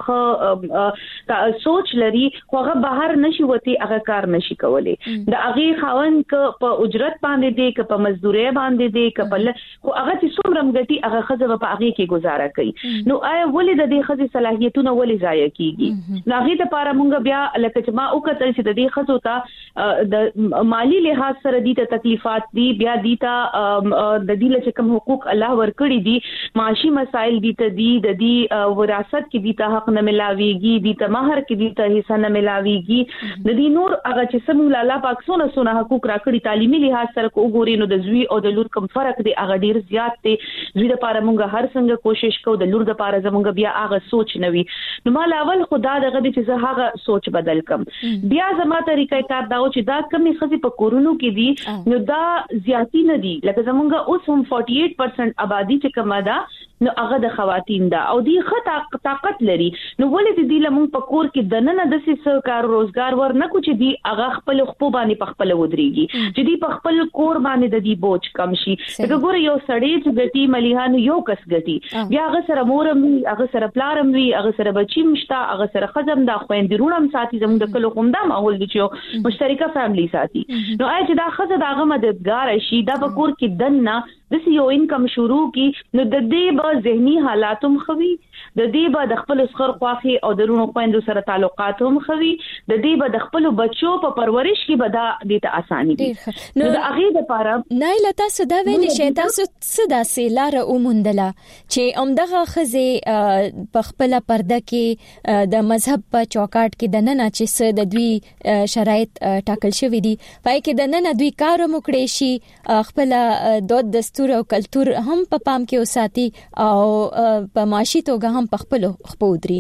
هغه سوچ لري خو هغه بهر نشي وتی هغه کار نشي کولای دا هغه خاون ک په اجرت باندې دی ک په مزدوري باندې دی ک په خو هغه چې څومره مګټي هغه خزه په هغه کې گزاره کوي نو آیا ولې د دې خزه صلاحیتونه ولې ضایع کیږي نو هغه لپاره مونږ بیا لکه چې ما او کتل چې د دې خزو ته د مالی لحاظ سره دي ته تکلیفات دي بیا دي ته د دې لچ کوم حقوق الله ور کړی دي معاشي مسائل دي ته دي د دې وراثت کې دي ته حق نه ملاويږي دي ته مہر کې دي ته حصہ نه ملاويږي د دې نور هغه چې سم الله پاک سونه حقوق راکړي تعلیمي لحاظ سره وګوري نو د زوی او د لور کوم فرق دی هغه ډیر زیات دی زوی لپاره مونږ هر څنګه کوشش کوو د لور لپاره زمونږ بیا هغه سوچ نوي نو مال اول خدا دغه چې زه هغه سوچ بدل کم بیا زما طریقې کار دا چې دا کمی خزي په کورونو کې دي نو دا زیاتی نه دي لکه زمونږ اوس هم 48% آبادی چې کما ده نو هغه د خواتین ده او دی خطا طاقت لري نو ولې دې لمون په کور کې دنه د سې کار روزګار ورنه کو چې دی هغه خپل خپل باندې په خپل ودرېږي چې دی په خپل کور باندې د دې بوج کم شي دا ګوره یو سړی چې ګټي مليهانو یو کس ګټي بیا هغه سره مورم وي هغه سره پلارم وي هغه سره بچی مشتا هغه سره خزم دا خويندرونم ساتي زموږ د کلو کوم دا ماحول دي چې مشترکه فیملی ساتي نو آی چې دا خزه داغه مددگار شي دا په کور کې دنه د یو انکم شروع کی نو د دې به ذهني حالاتم خوي د دې به د خپل اسخر خواخي او درونو خويندو سره تعلقات هم خوي د دې به د خپل بچو په پرورش کې به دا د ته اساني دي نو د هغه لپاره نه لته صدا ویل شي تاسو صدا سیلار اومندله چې امدغه خزه په خپل پرده کې د مذهب په چوکاټ کې د نن چې د دوی شرایط ټاکل شوی دي پای کې د نن دوی کار وکړي شي خپل دود دستور او کلچر هم په پام کې وساتي او په معاشي توګه هم په خپل خپودري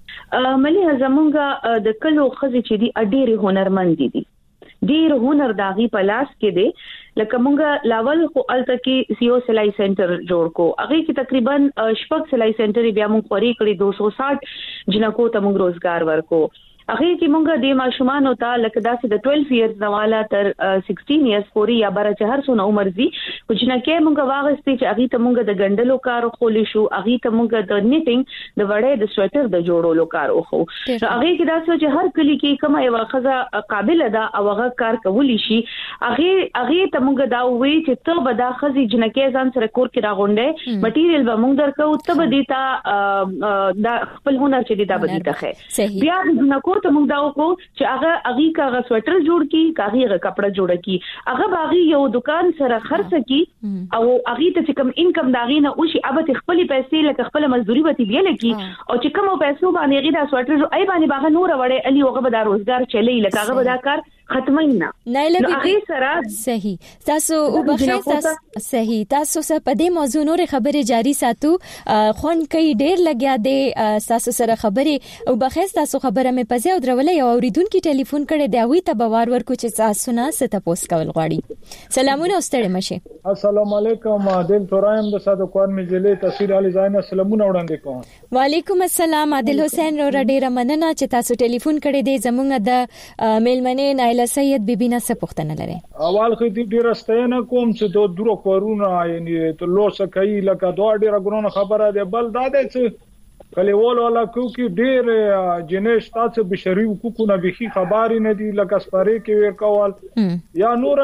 ملي زمونږه د کلو خزي چې دي ډېر هنرمند دي ډېر هنر داغي په لاس کې دي لکه مونږه لاول خو الته کې سیو سلای سنټر جوړ کو هغه کې تقریبا شپږ سلای سنټر بیا مونږ خوري کړی 260 جنکو ته مونږ روزګار ورکو هغه کې مونږه د ماشومان او ته لکه داسې د 12 ایئرز نواله تر 16 ایئرز پورې یا بر چې هر څونه عمر زی خو چې نه کې مونږه واغستې چې هغه ته مونږه د ګندلو کار خولې شو هغه ته مونږه د نیټینګ د وړې د سویټر د جوړولو کار وخو هغه کې داسې چې هر کلی کې کومه یو خزه قابل ده او هغه کار کولی شي هغه ته مونږه دا وی چې ته به دا خزي جنکه ځان سره کور کې راغونډه مټیریل به مونږ درکو ته به دیتا دا خپل هنر چې دا به دیتا خې بیا د ته موږ دا وکړو چې هغه کا سویټر جوړ کی هغه کپڑا جوړ کی هغه باغی یو دکان سره خرڅ کی او هغه ته کوم انکم داغې نه او شي ابته خپل پیسې لکه خپل مزدوري وتی ویل کی او چې کوم پیسو باندې هغه دا سویټر ای باندې باغ نور وړي علي هغه به دا روزګار چلی لکه هغه به دا کار ختمه نه هغه سره صحیح تاسو او بخیر تاسو صحیح تاسو سره په دې موضوع نور خبره جاری ساتو خون کوي ډیر لګیا دی تاسو سره خبره او بخیر تاسو خبره مې پځه او درولې او اوریدونکو ټلیفون کړي دی وی ته بوار ورکو چې تاسو نه ست پوس کول غواړي سلامونه واستړې مشه السلام علیکم عادل تورایم د صادقوان مجلې تفسیر علي زاین سلامونه وړاندې کوم وعلیکم السلام عادل حسین رو ډیره مننه چې تاسو ټلیفون کړي دی زمونږ د میلمنې نایله سید بیبي نه څه پوښتنه لري اول خو دې ډیره ستاینه کوم چې دوه درو کورونه یعنی ته لوسه کوي لکه دوه ډیره ګرونه خبره ده بل دا ده چې کلیوال ولا کوکي ډیر جنیش تاسو بشری حقوقونه به خبري نه دي لکه سپاره کې ور کول یا نور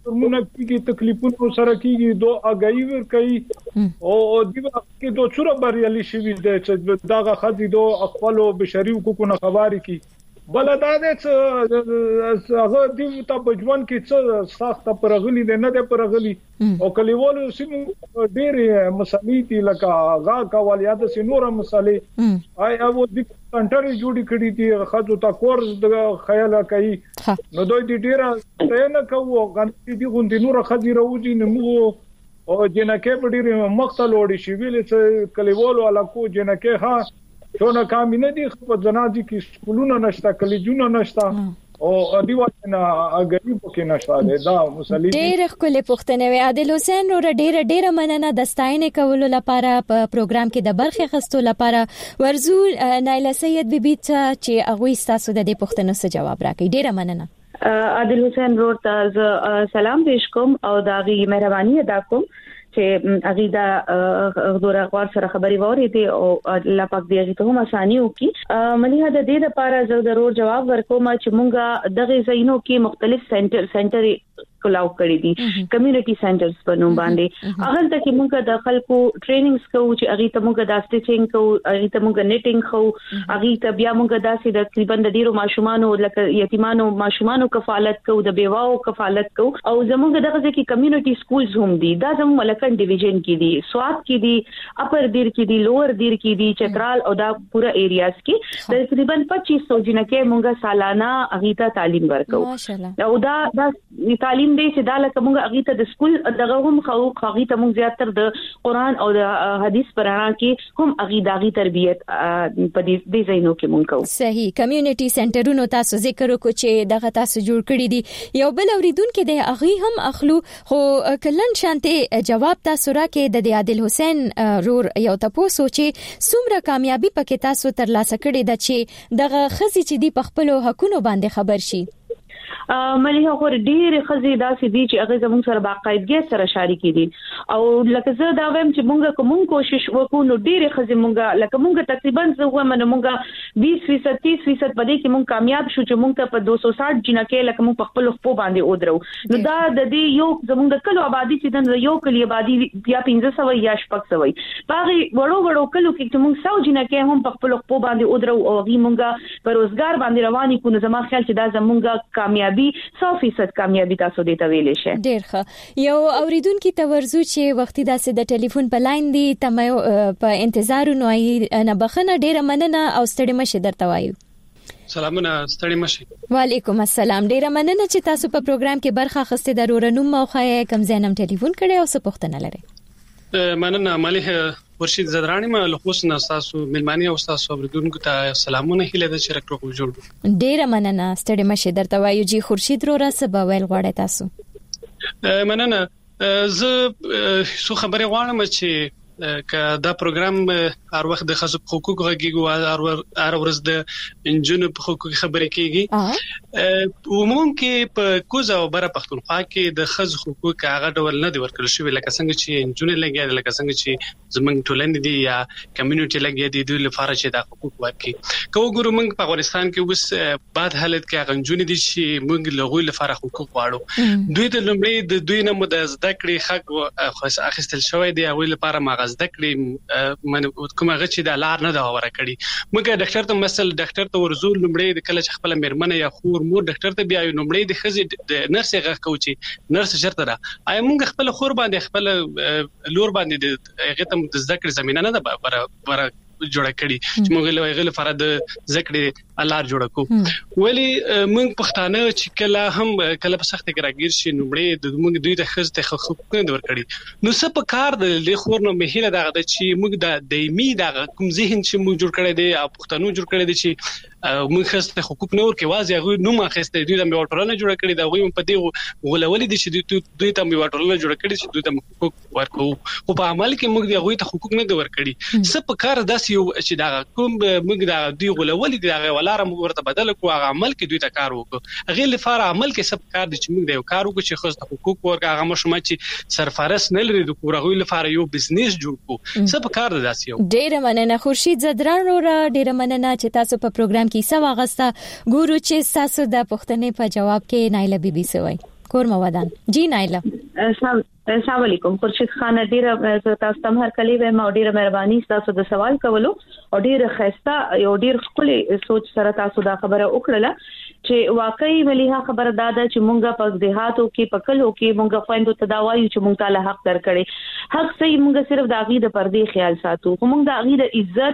ترمونه کیږي تکلیفونه سره کیږي دو اگایي ور کوي او دی کې دو څوره بریالي شي چې داغه خدي دو خپل بشري حقوقونه خبري کی بلدا دې هغه دی ته بجوان کې څه سخت پرغلي نه ده پرغلي او کلیوالو سیمو ډېر مسالې دي لکه غا کوالیات سينور مسالې آی او د سنټر جوړی کړی دي خاطر تا کورس د خیال کوي نو دوی دې ډېر نه کوو غنټي دي غوندي نور خدي راوځي نمو او جنکه په ډېر مقتل وړي شي ویل چې کلیوالو علاقو جنکه ها څونه کامینه دي په جنازي کې سکولونه نشته کلیجونه نشته او دیوانه غریب کې نشته دا مسلې ډېر خپل پښتنه وی عادل حسین اور ډېر مننه د ستاینې کولو لپاره په پروګرام کې د برخه خستو لپاره ورزو نایله سید بیبي چې هغه تاسو د پښتنو سره جواب راکړي ډېر مننه عادل حسین ورته سلام پیش کوم او داغي مهرباني ادا کوم چې اغه دا دورا غوړ سره خبري ووري دي او الله پاک دې اغه ته هم اساني وکي مليها د دې لپاره زه ضرور جواب ورکوم چې مونږه دغه زینو کې مختلف سنټر کلاو کړی دي کمیونټي سنټرز په نوم باندې هغه ته کې مونږه د خلکو ټریننګز کوو چې اغه ته مونږه د سټیچینګ کوو اغه ته مونږه نیټینګ کوو اغه ته بیا مونږه داسې د تقریبا د ډیرو ماشومانو لکه یتیمانو ماشومانو کفالت کوو د بیواو کفالت کوو او زمونږ دغه ځکه کمیونټي سکولز هم دي دا زموږ ملکن ډیویژن کې دي سواد کې دي اپر دیر کې دي لوور دیر کې دي چترال او دا پورا ایریاز کې تقریبا 2500 جنکه مونږه سالانه اغه ته تعلیم ورکو او دا تعلیم دې چې دا لکه مونږ اغه ته د سکول دغه هم خو اغه ته مونږ زیاتره د قران او د حدیث پرانا کې هم اغه داغي تربيت په دې ځایونو کې مونږ کوو صحیح کمیونټي سنټرونو تاسو ذکر وکړو چې دغه تاسو جوړ کړی دي یو بل اوریدونکو د اغه هم اخلو خو کلن شانته جواب تاسو راکې د عادل حسین رور یو تاسو چې څومره کامیابی پکې تاسو ترلاسه کړی د چې دغه خزي چې دی په خپل حقونو باندې خبر شي مليها خو ډېر خزي داسې دي چې هغه زموږ سره باقاعدګي سره شریک دي او لکه زه دا وایم چې مونږه کوم کوشش وکړو نو ډېر خزي مونږه لکه مونږه تقریبا زه وایم نو مونږه 20% 30% پدې کې مونږ کامیاب شو چې مونږ ته په 260 جنکه لکه مونږ په خپل خپل باندې ودرو نو دا د دې یو زموږ د کلو آبادی چې د یو کلی آبادی بیا 1500 یا 600 باغی وړو کلو کې چې مونږ 100 جنکه هم په خپل خپل باندې ودرو او غي مونږه په روزګار باندې رواني کو نو زما خیال چې دا زمونږه کامیابی 100% کامیابی تاسو دې ته ویلې شه ډېر ښه یو اوریدونکو ته ورزو چې وختي داسې د ټلیفون په لاین دی تمه په انتظار نو نه بخنه ډېر مننه او ستړي مشه درته وایو سلامونه ستړي مشه وعلیکم السلام ډېر مننه چې تاسو په پروګرام کې برخه اخیسته ضرور نوم موخه کم زینم ټلیفون کړي او څه پوښتنه لري مننه مليها ورشید زدرانی ما له خوښ تاسو ملمانی او تاسو اوریدونکو ته سلامونه هیله ده چې راکړو جوړ ډیر مننه ستړي مشه درته وایو جی خورشید رو را سبا ویل غواړی تاسو مننه زه سو خبره غواړم چې که دا پروګرام هر وخت د خصوص حقوق غږیږي او هر ورځ د انجونو په حقوق خبرې کیږي عموما کې په کوزه او بره پښتونخوا کې د خصوص حقوق هغه ډول نه دی ورکړل شوی لکه څنګه چې انجونو لګیا لکه څنګه چې زمونږ ټولنې دي یا کمیونټي لګیا دي د لپاره چې د حقوق ورکړي کوو ګورو موږ په افغانستان کې اوس بعد حالت کې هغه انجونو دي چې موږ لغوي لپاره حقوق غواړو دوی د لمړي د دوی نه مد زده کړې حق اخیستل شوی دی او لپاره زده کړې من کومه غچې د لار نه دا وره کړی موږ ډاکټر ته مثلا ډاکټر ته ورزو لمړی د کله چې خپل میرمنه یا خور مور ډاکټر ته بیا لمړی د خزي د نرس غږ کوي نرس شرط ده آی موږ خپل خور باندې خپل لور باندې د هغه ته د زده کړې زمينه نه ده برابر جوړه کړی چې موږ له فرد ذکر الله جوړ کو ولی موږ پښتانه چې کله هم کله په سخت کې راګیر شي نومړي د موږ دوی د خزته حقوق نه ورکړي نو څه په کار د لخور نو مهله دغه چې موږ د دایمي دغه کوم ذهن چې موږ جوړ کړی دی او پښتنو جوړ کړی دی چې موږ خسته حقوق نه ورکې واځي هغه نو ما خسته دوی د میوټرونه جوړ کړی دا غوي په دې غولولې دي چې دوی ته میوټرونه جوړ کړی چې دوی ته حقوق ورکو او په عمل کې موږ د غوي ته حقوق نه ورکړي څه په کار داسې یو چې دا کوم موږ دا دوی غولولې دي هغه ولاره موږ ورته بدل کو هغه عمل کې دوی ته کار وکړو هغه لپاره عمل کې سب کار دي چې موږ د یو کار وکړو چې خسته حقوق ورکړه هغه مشمه چې سرفارس نه لري د کورغوي لپاره یو بزنس جوړ کو څه په کار داسې یو ډیر مننه خورشید زدران رو ډیر مننه چې تاسو په پروګرام کې سوا غستا ګورو چې تاسو د پښتنې په جواب کې نایله بیبي سوي تشکر مودان. جی نایله. السلام علیکم. خورشید خان ډیره تاسو ته هر کلی و ما ډیره مهرباني تاسو د سوال کولو او ډیره خسته یو ډیر خپل سوچ سره تاسو دا خبره وکړه چې واقعي مليها خبره داده چې مونږه په دهاتو کې پکلو کې مونږه خويندو تداوایو چې مونږ تعالی حق درکړي حق صحیح مونږ صرف د عقیده پر دې خیال ساتو مونږ د عقیده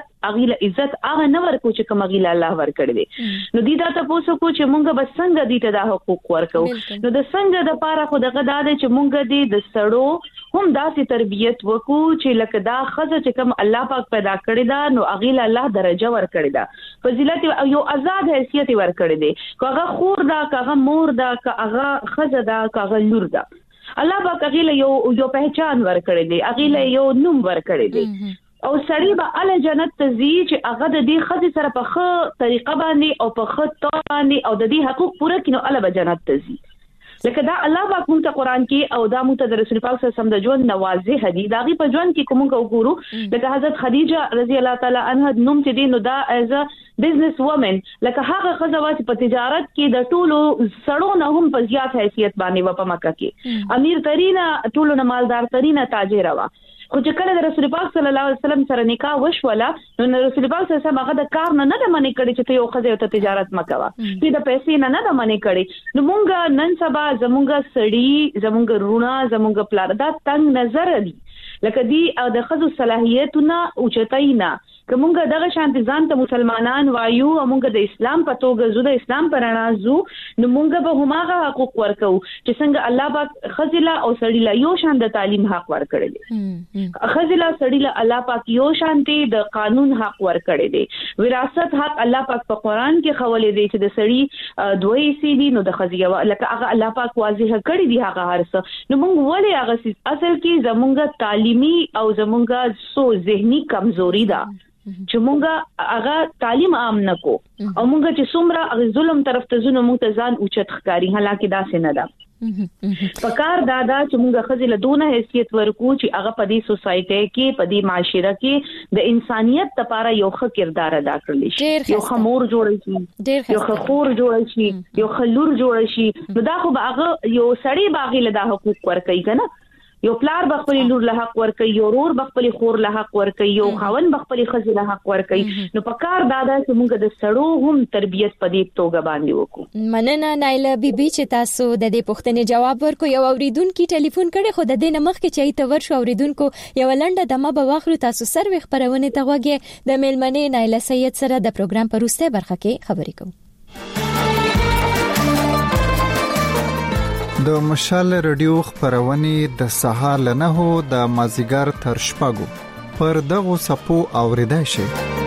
عزت هغه نه ورکو چې کوم عقیده الله ورکړي دي نو دې دا تاسو کو چې مونږ بس څنګه دې ته د حقوق ورکو نو د څنګه د پاره خو دغه داده چې مونږ دې د سړو هم داسې تربيت وکړو چې لکه دا خزه چې کوم الله پاک پیدا کړی دا نو عقیده الله درجه ورکړي دا فضیلت یو آزاد حیثیت ورکړي دي کاغه خور دا کاغه مور دا کاغه خزه دا کاغه لور دا الله پاک عقیده یو پہچان ورکړي دي عقیده یو نوم ورکړي دي او سړی به ال جنت ته ځي چې هغه د دې خزه سره په ښه طریقه باندې او په ښه توګه باندې او د دې حقوق پوره کینو ال به جنت ته ځي لکه دا الله پاک مونږ ته قران کې او دا مونږ ته د رسول پاک صلی الله علیه وسلم د ژوند نوازه هدي دا غي په ژوند کې کوم وګورو لکه حضرت خدیجه رضی الله تعالی عنها نوم چې دی نو دا ایز ا بزنس وومن لکه هغه خزوات په تجارت کې د ټولو سړو نه هم په زیات حیثیت باندې و په مکه کې امیر ترینا ټولو نه مالدار ترینا تاجر وا خو چې کله د رسول پاک صلی الله علیه وسلم سره نکاح وشوله نو رسول پاک صلی الله علیه وسلم هغه د کار نه د منې کړي چې ته یو خزه ته تجارت مکوا چې د پیسې نه د منې کړي نو مونږ نن سبا زمونږ سړی زمونږ رونه زمونږ پلار دا تنگ نظر دي لکه دی د خزو صلاحیتونه اوچتاینا کومګه دغه شانتي ځان ته مسلمانان وایو او موږ د اسلام په توګه زو د اسلام پر اړه زو نو موږ به هماغه حقوق ورکو چې څنګه الله پاک خزله او سړیلا یو شان د تعلیم حق ورکړي دي خزله سړیلا الله پاک یو شانتي د قانون حق ورکړي دي وراثت حق الله پاک په قران کې خولې دي چې د سړی دوی سي دي نو د خزیه لکه هغه الله پاک واضح کړی دي هغه هرڅه نو موږ ولې هغه اصل کې زمونږه تعلیمي او زمونږه سو ذهني کمزوري ده چې مونږه هغه تعلیم عام نکو او مونږ چې څومره ظلم طرف ته زونه مونږ ته ځان اوچت ښکاری حالکه دا څه نه ده پکار دادا چې مونږه خزله دونه حیثیت ورکو چې هغه په دې سوسايټي کې په دې معاشره کې د انسانيت لپاره یو ښه کردار ادا کړلی شي یو خمور جوړ شي یو خور جوړ شي یو خلور جوړ شي نو دا خو هغه یو سړی باغی له د حقوق ورکړي کنه یو پلار بخپل لور له حق ورکي یو رور بخپل خور له حق ورکي یو خاون بخپل خزي له حق ورکي نو پکار دادا چې موږ د سړو هم تربيت په دې توګه باندې وکړو مننه نایله بیبي چې تاسو د دې پوښتنې جواب ورکو یو اوریدونکو ټلیفون کړي خو د دې نمخ کې چې ته ورشو اوریدونکو یو لنډه دمه به واخلو تاسو سروي خبرونه ته وګورئ د میلمنې نایله سید سره د پروګرام په وروسته برخه کې خبرې کوو د مشال رادیو خبرونه د سهار لنهو د مازیګر تر شپږو پر دغه سپو اوریدای شي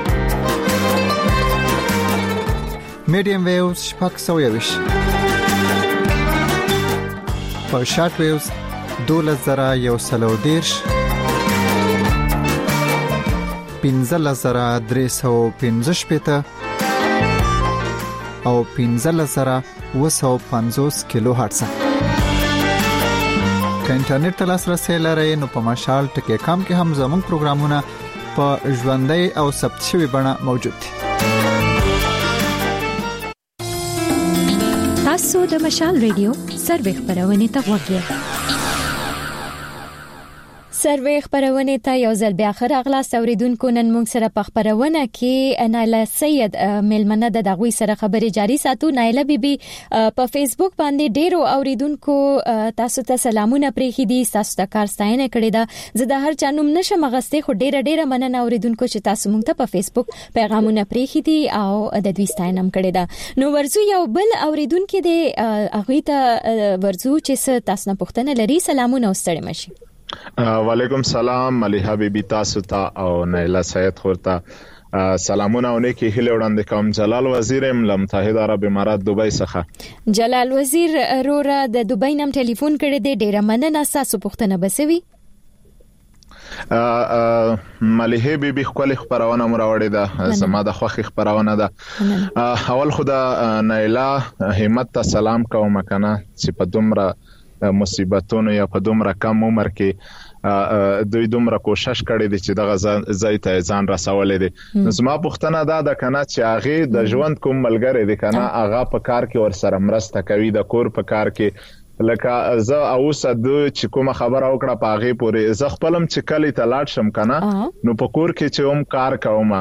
میډیم ویوز شپږ سویوش په شارټ ویوز 2113 15315 او 15250 کیلو هرتز که انټرنیټ ته لاسرسي لرئ نو په مشال ټکی کام کې هم زموږ پروګرامونه په ژوندۍ او ثبت شوی بڼه موجود دي. تاسو د مشال ریډیو سروي خبرونه ته وګورئ. سروي خبرونه ته یو ځل بیا خره اغلاس اوریدونکو نن موږ سره په خبرونه کې نایله سید ملمنه د دغوی سره خبرې جاری ساتو. نایله بیبي په فیسبوک باندې ډیرو اوریدونکو تاسو ته سلامونه پرېخي دي تاسو ته کار ستاینه کړې ده زه د هر چا نوم نشم غسته خو ډیره مننه اوریدونکو چې تاسو موږ ته په فیسبوک پیغامونه پرېخي دي او د دوی ستاینه کړې ده. نو ورزو یو بل اوریدونکو د هغه ته ورزو چې تاسو نه پوښتنه لري سلامونه واستړم شي. وعلیکم سلام ملیحه بیبي تاسو ته او نایله سید خورته سلامونه او نیکی هیله وړاندې کوم. جلال وزیر متحده عرب امارات دوبۍ څخه. جلال وزیر رورا د دوبۍ نم ټلیفون کړی دی ډیره مننه تاسو پوښتنه بسوي. ملیحه بیبي خپل خبرونه مراوړې ده زما د خوخي خبرونه ده. اول خدا نایله همت ته سلام کوم کنه چې په دومره مصیبتونو یا په دومره کم عمر کې دوی دومره کوشش کړي دي چې دغه ځای ته ځان رسولې دي. زما پوښتنه دا ده کنه چې هغه د ژوند کوم ملګری دي کنه هغه په کار کې ور سره مرسته کوي د کور په کار کې لکه زه اوس د چې کومه خبره وکړه په هغه پورې زه خپلم چې کلی ته لاړ شم کنه نو په کور کې چې هم کار کوم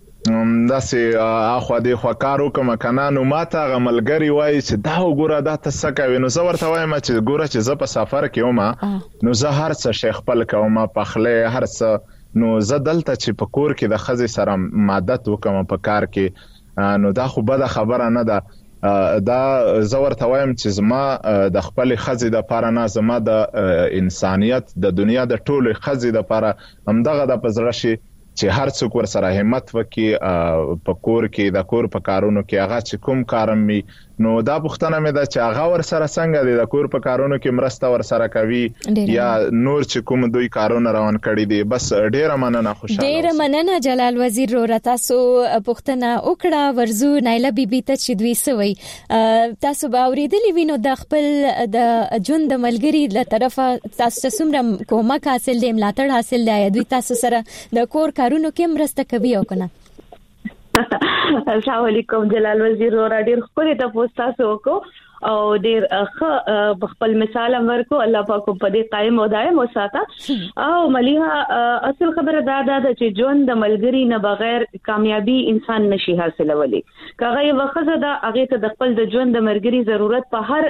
داسې اخو دې خو کار وکم کنه نو ماته غملګری وای چې دا وګوره دا تاسو کوي نو زه ورته وایم چې ګوره چې زه په سفر کې وم نو زه هر څه شیخ خپل کوم په خله هر څه نو زه دلته چې په کور کې د خزې سره مادت وکم په کار کې نو دا خو بده خبره نه ده دا زه ورته وایم چې زما د خپل خزې د پاره نه زما د انسانیت د دنیا د ټولو خزې د پاره همدغه د پزړه شي چې هر څوک ور سره همت وکي په کور کې د کور په کارونو کې هغه چې کوم کارم می نو دا پښتنه مې ده چې هغه ور سره څنګه دي د کور په کارونو کې مرسته ور سره کوي یا نور چې کوم دوی کارونه روان کړي دي بس ډیره مننه خوشاله ډیره مننه جلال وزیر رو تاسو پښتنه وکړه ورزو نایله بیبي ته چې دوی سوي تاسو به اوریدلی وینو د خپل د ژوند د ملګری له طرفه تاسو څومره کومک حاصل دی ملاتړ حاصل دی دوی تاسو سره د کور کارونو کې مرسته کوي او کنه السلام علیکم جلال وزیر رو ډیر خپل ته تاسو کو او ډیر خپل مثال ورکو الله پاک په دې قائم او دائم وساته او مليها اصل خبره دا ده چې ژوند د ملګری نه بغیر کامیابی انسان نشي حاصلولی کغه یو وخت دا هغه ته د خپل د ژوند د ملګری ضرورت په هر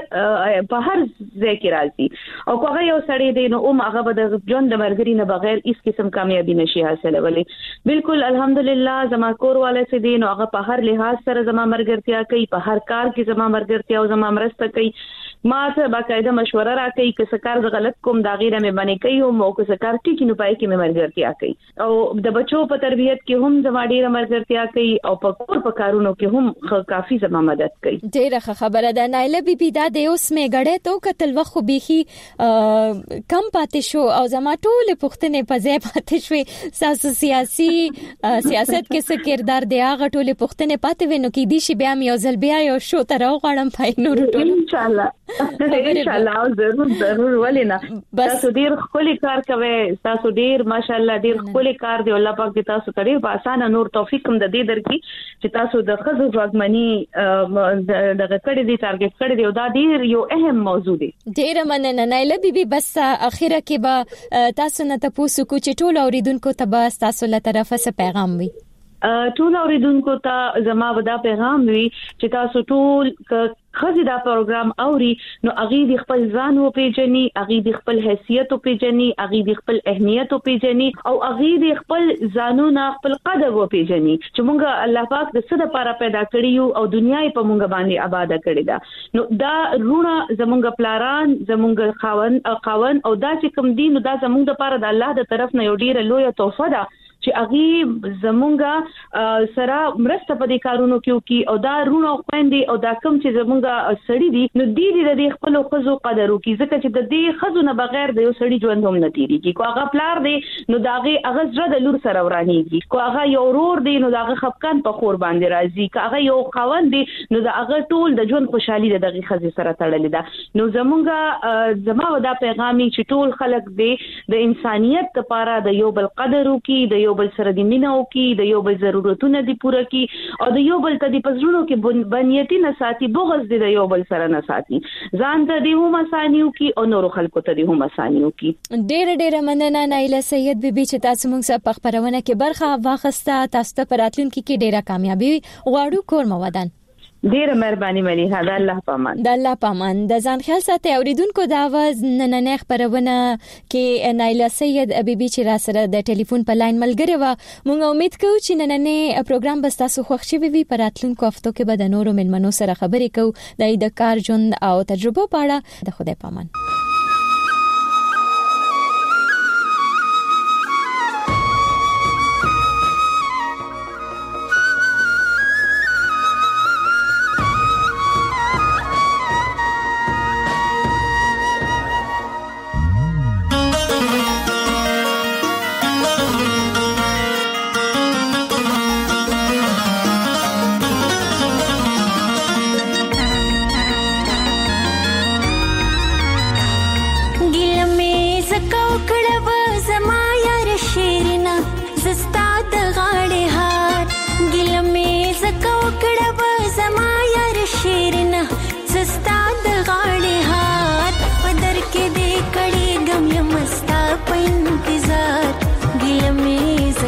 ځای کې راځي او کغه یو سړی دی نو هغه به د ژوند د ملګری نه بغیر هیڅ قسم کامیابی نشي حاصلولی بالکل الحمدلله زما کور والے سي دي نو هغه په هر لحاظ سره زما مرګرتیا کوي په هر کار کې زما مرګرتیا او زما مرسته کوي ما ته باقاعده مشوره راکړي چې څه کار ز غلط کوم دا غیره مې باندې کوي او مو کو څه کار ټیک نه پای کې مې مرګرتیا کوي او د بچو په تربيت کې هم زما ډیره مرګرتیا کوي او په کور په کارونو کې هم کافي زما مدد کوي ډیره خبره ده نایله بیبي دا د اوس مې غړې ته قتل وخت بيخي کم پاتې شو او زما ټول پښتنې په ځای پاتې شوې ساسو سیاست کې څه کردار دی هغه ټول پښتنې پاتې ونو کې دي شي بیا مې یو ځل بیا یو شو تر غړم پای نور ټول ان شاء الله ضرور ولینا تاسو ډیر خولي کار کوي تاسو ډیر ماشاءالله ډیر خولي کار دی الله پاک دې تاسو ته ډیر اسانه نور توفیق هم د دې درکې چې تاسو د خزو ځواکمنی د کړي دي ټارګټ کړي دی او دا ډیر یو اهم موضوع دی ډیر مننه نایله بیبي بس اخیره کې به تاسو نه تاسو کو چې ټول اوریدونکو ته به تاسو له طرفه څه پیغام وي ټول اوریدونکو ته زما ودا پیغام وي چې تاسو ټول خزي دا پروګرام اوري نو اغي د خپل ځان او پیژني اغي د خپل حیثیت او پیژني اغي د خپل اهمیت او پیژني او اغي د خپل ځانونه خپل قدر او پیژني چې مونږه الله پاک د څه لپاره پیدا کړیو او دنیا یې په مونږ باندې آباد کړی دا نو دا رونه زمونږ پلاران زمونږ خاون او دا چې کوم دین دا زمونږ لپاره د الله د طرف نه یو ډیره لویه تحفه ده چې اغي زمونږه سره مرسته په دې کارونو کې او دا رونه خويندې او دا کوم چې زمونږ سړی دي نو د خپل خزو قدر وکي ځکه چې د دې خزو نه بغیر د یو سړی ژوند هم نه تیریږي کو هغه پلار دی نو داغه هغه زړه د لور سره ورانیږي کو هغه یو ورور دی نو داغه خپکان په خور باندې راځي کو هغه یو خاوند دی نو داغه ټول د ژوند خوشحالي دغه خزي سره تړلې ده نو زمونږه زما ودا پیغامي چې ټول خلک دی د انسانيت لپاره د یو بل قدر وکي د یو بل سره د مینه وکي د یو بل ضرورتونه دی پوره کی او د یو بل ته د پزړونو کې بنیتی نه ساتي بغض د یو بل سره نه ساتي ځان ته دی هم اسانیو کی او نور خلکو ته دی هم اسانیو کی ډېر مننه نایله سید بیبي چې تاسو موږ سره په خبرونه کې برخه واخسته تاسو ته پراتلونکو کې ډېره کامیابی غواړو کور مو ودان ډیره مهرباني مليحه د الله پامان د الله پامان د ځان خیال ساتي اوریدونکو د आवाज نننه خبرونه کې نایله سید بیبي چې را سره د ټلیفون په لاین ملګری و مونږ امید کوو چې نننه پروګرام به تاسو خوښ شي وي په راتلونکو هفتو کې به د نورو ملمنو سره خبرې کوو د کار ژوند او تجربو په اړه د خدای پامان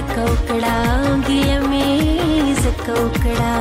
زکوکړه ګیله مې زکوکړه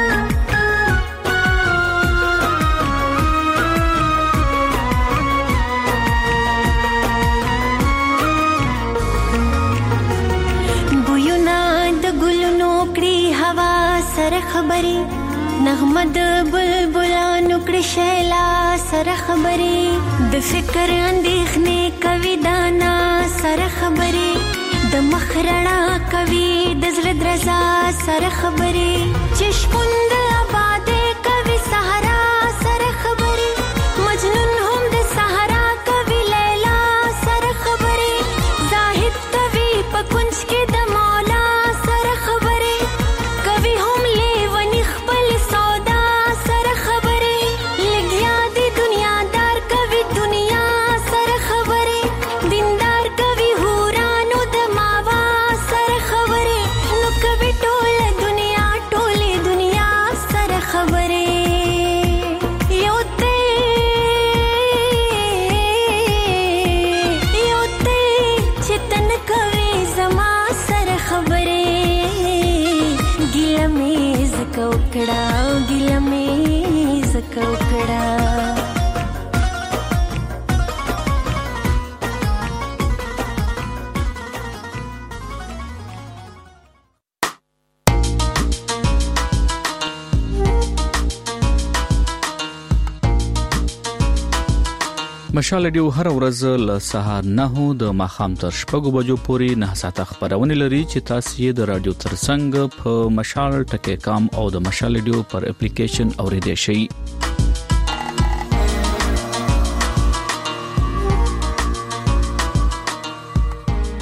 سره خبري نغمه د بلبلانو کړي شیلا سره خبري د فکر اندېښنې کوي دانا سره خبري د مخرڼا کوي د زړه درزا سره خبري چې شپون د آبادې کوي صحرا سره خبري مجنون هم د صحرا کوي لیلا سره خبري زاهد کوي په کونج کې د مولا سره خبري کوي هم لیونی خپل سودا سره خبري لګیا دی دنیادار کوي دنیا سره خبري دیندار کوي هورانو د ماوا سره خبري نو کوي ټول دنیا سره خبري یو ته چتن کوي زما سره خبري ګیله مې زکوکړه ګیله مې زکوکړه مشال ریډیو هر ورځ له سهار 9 د ماښام تر 6 بجو پورې 9 ساعته خبرونه لري چې تاسو یې د رادیو ترڅنګ په مشال ټکی کام او د مشال ریډیو پر اپلیکیشن اوریدئ شئ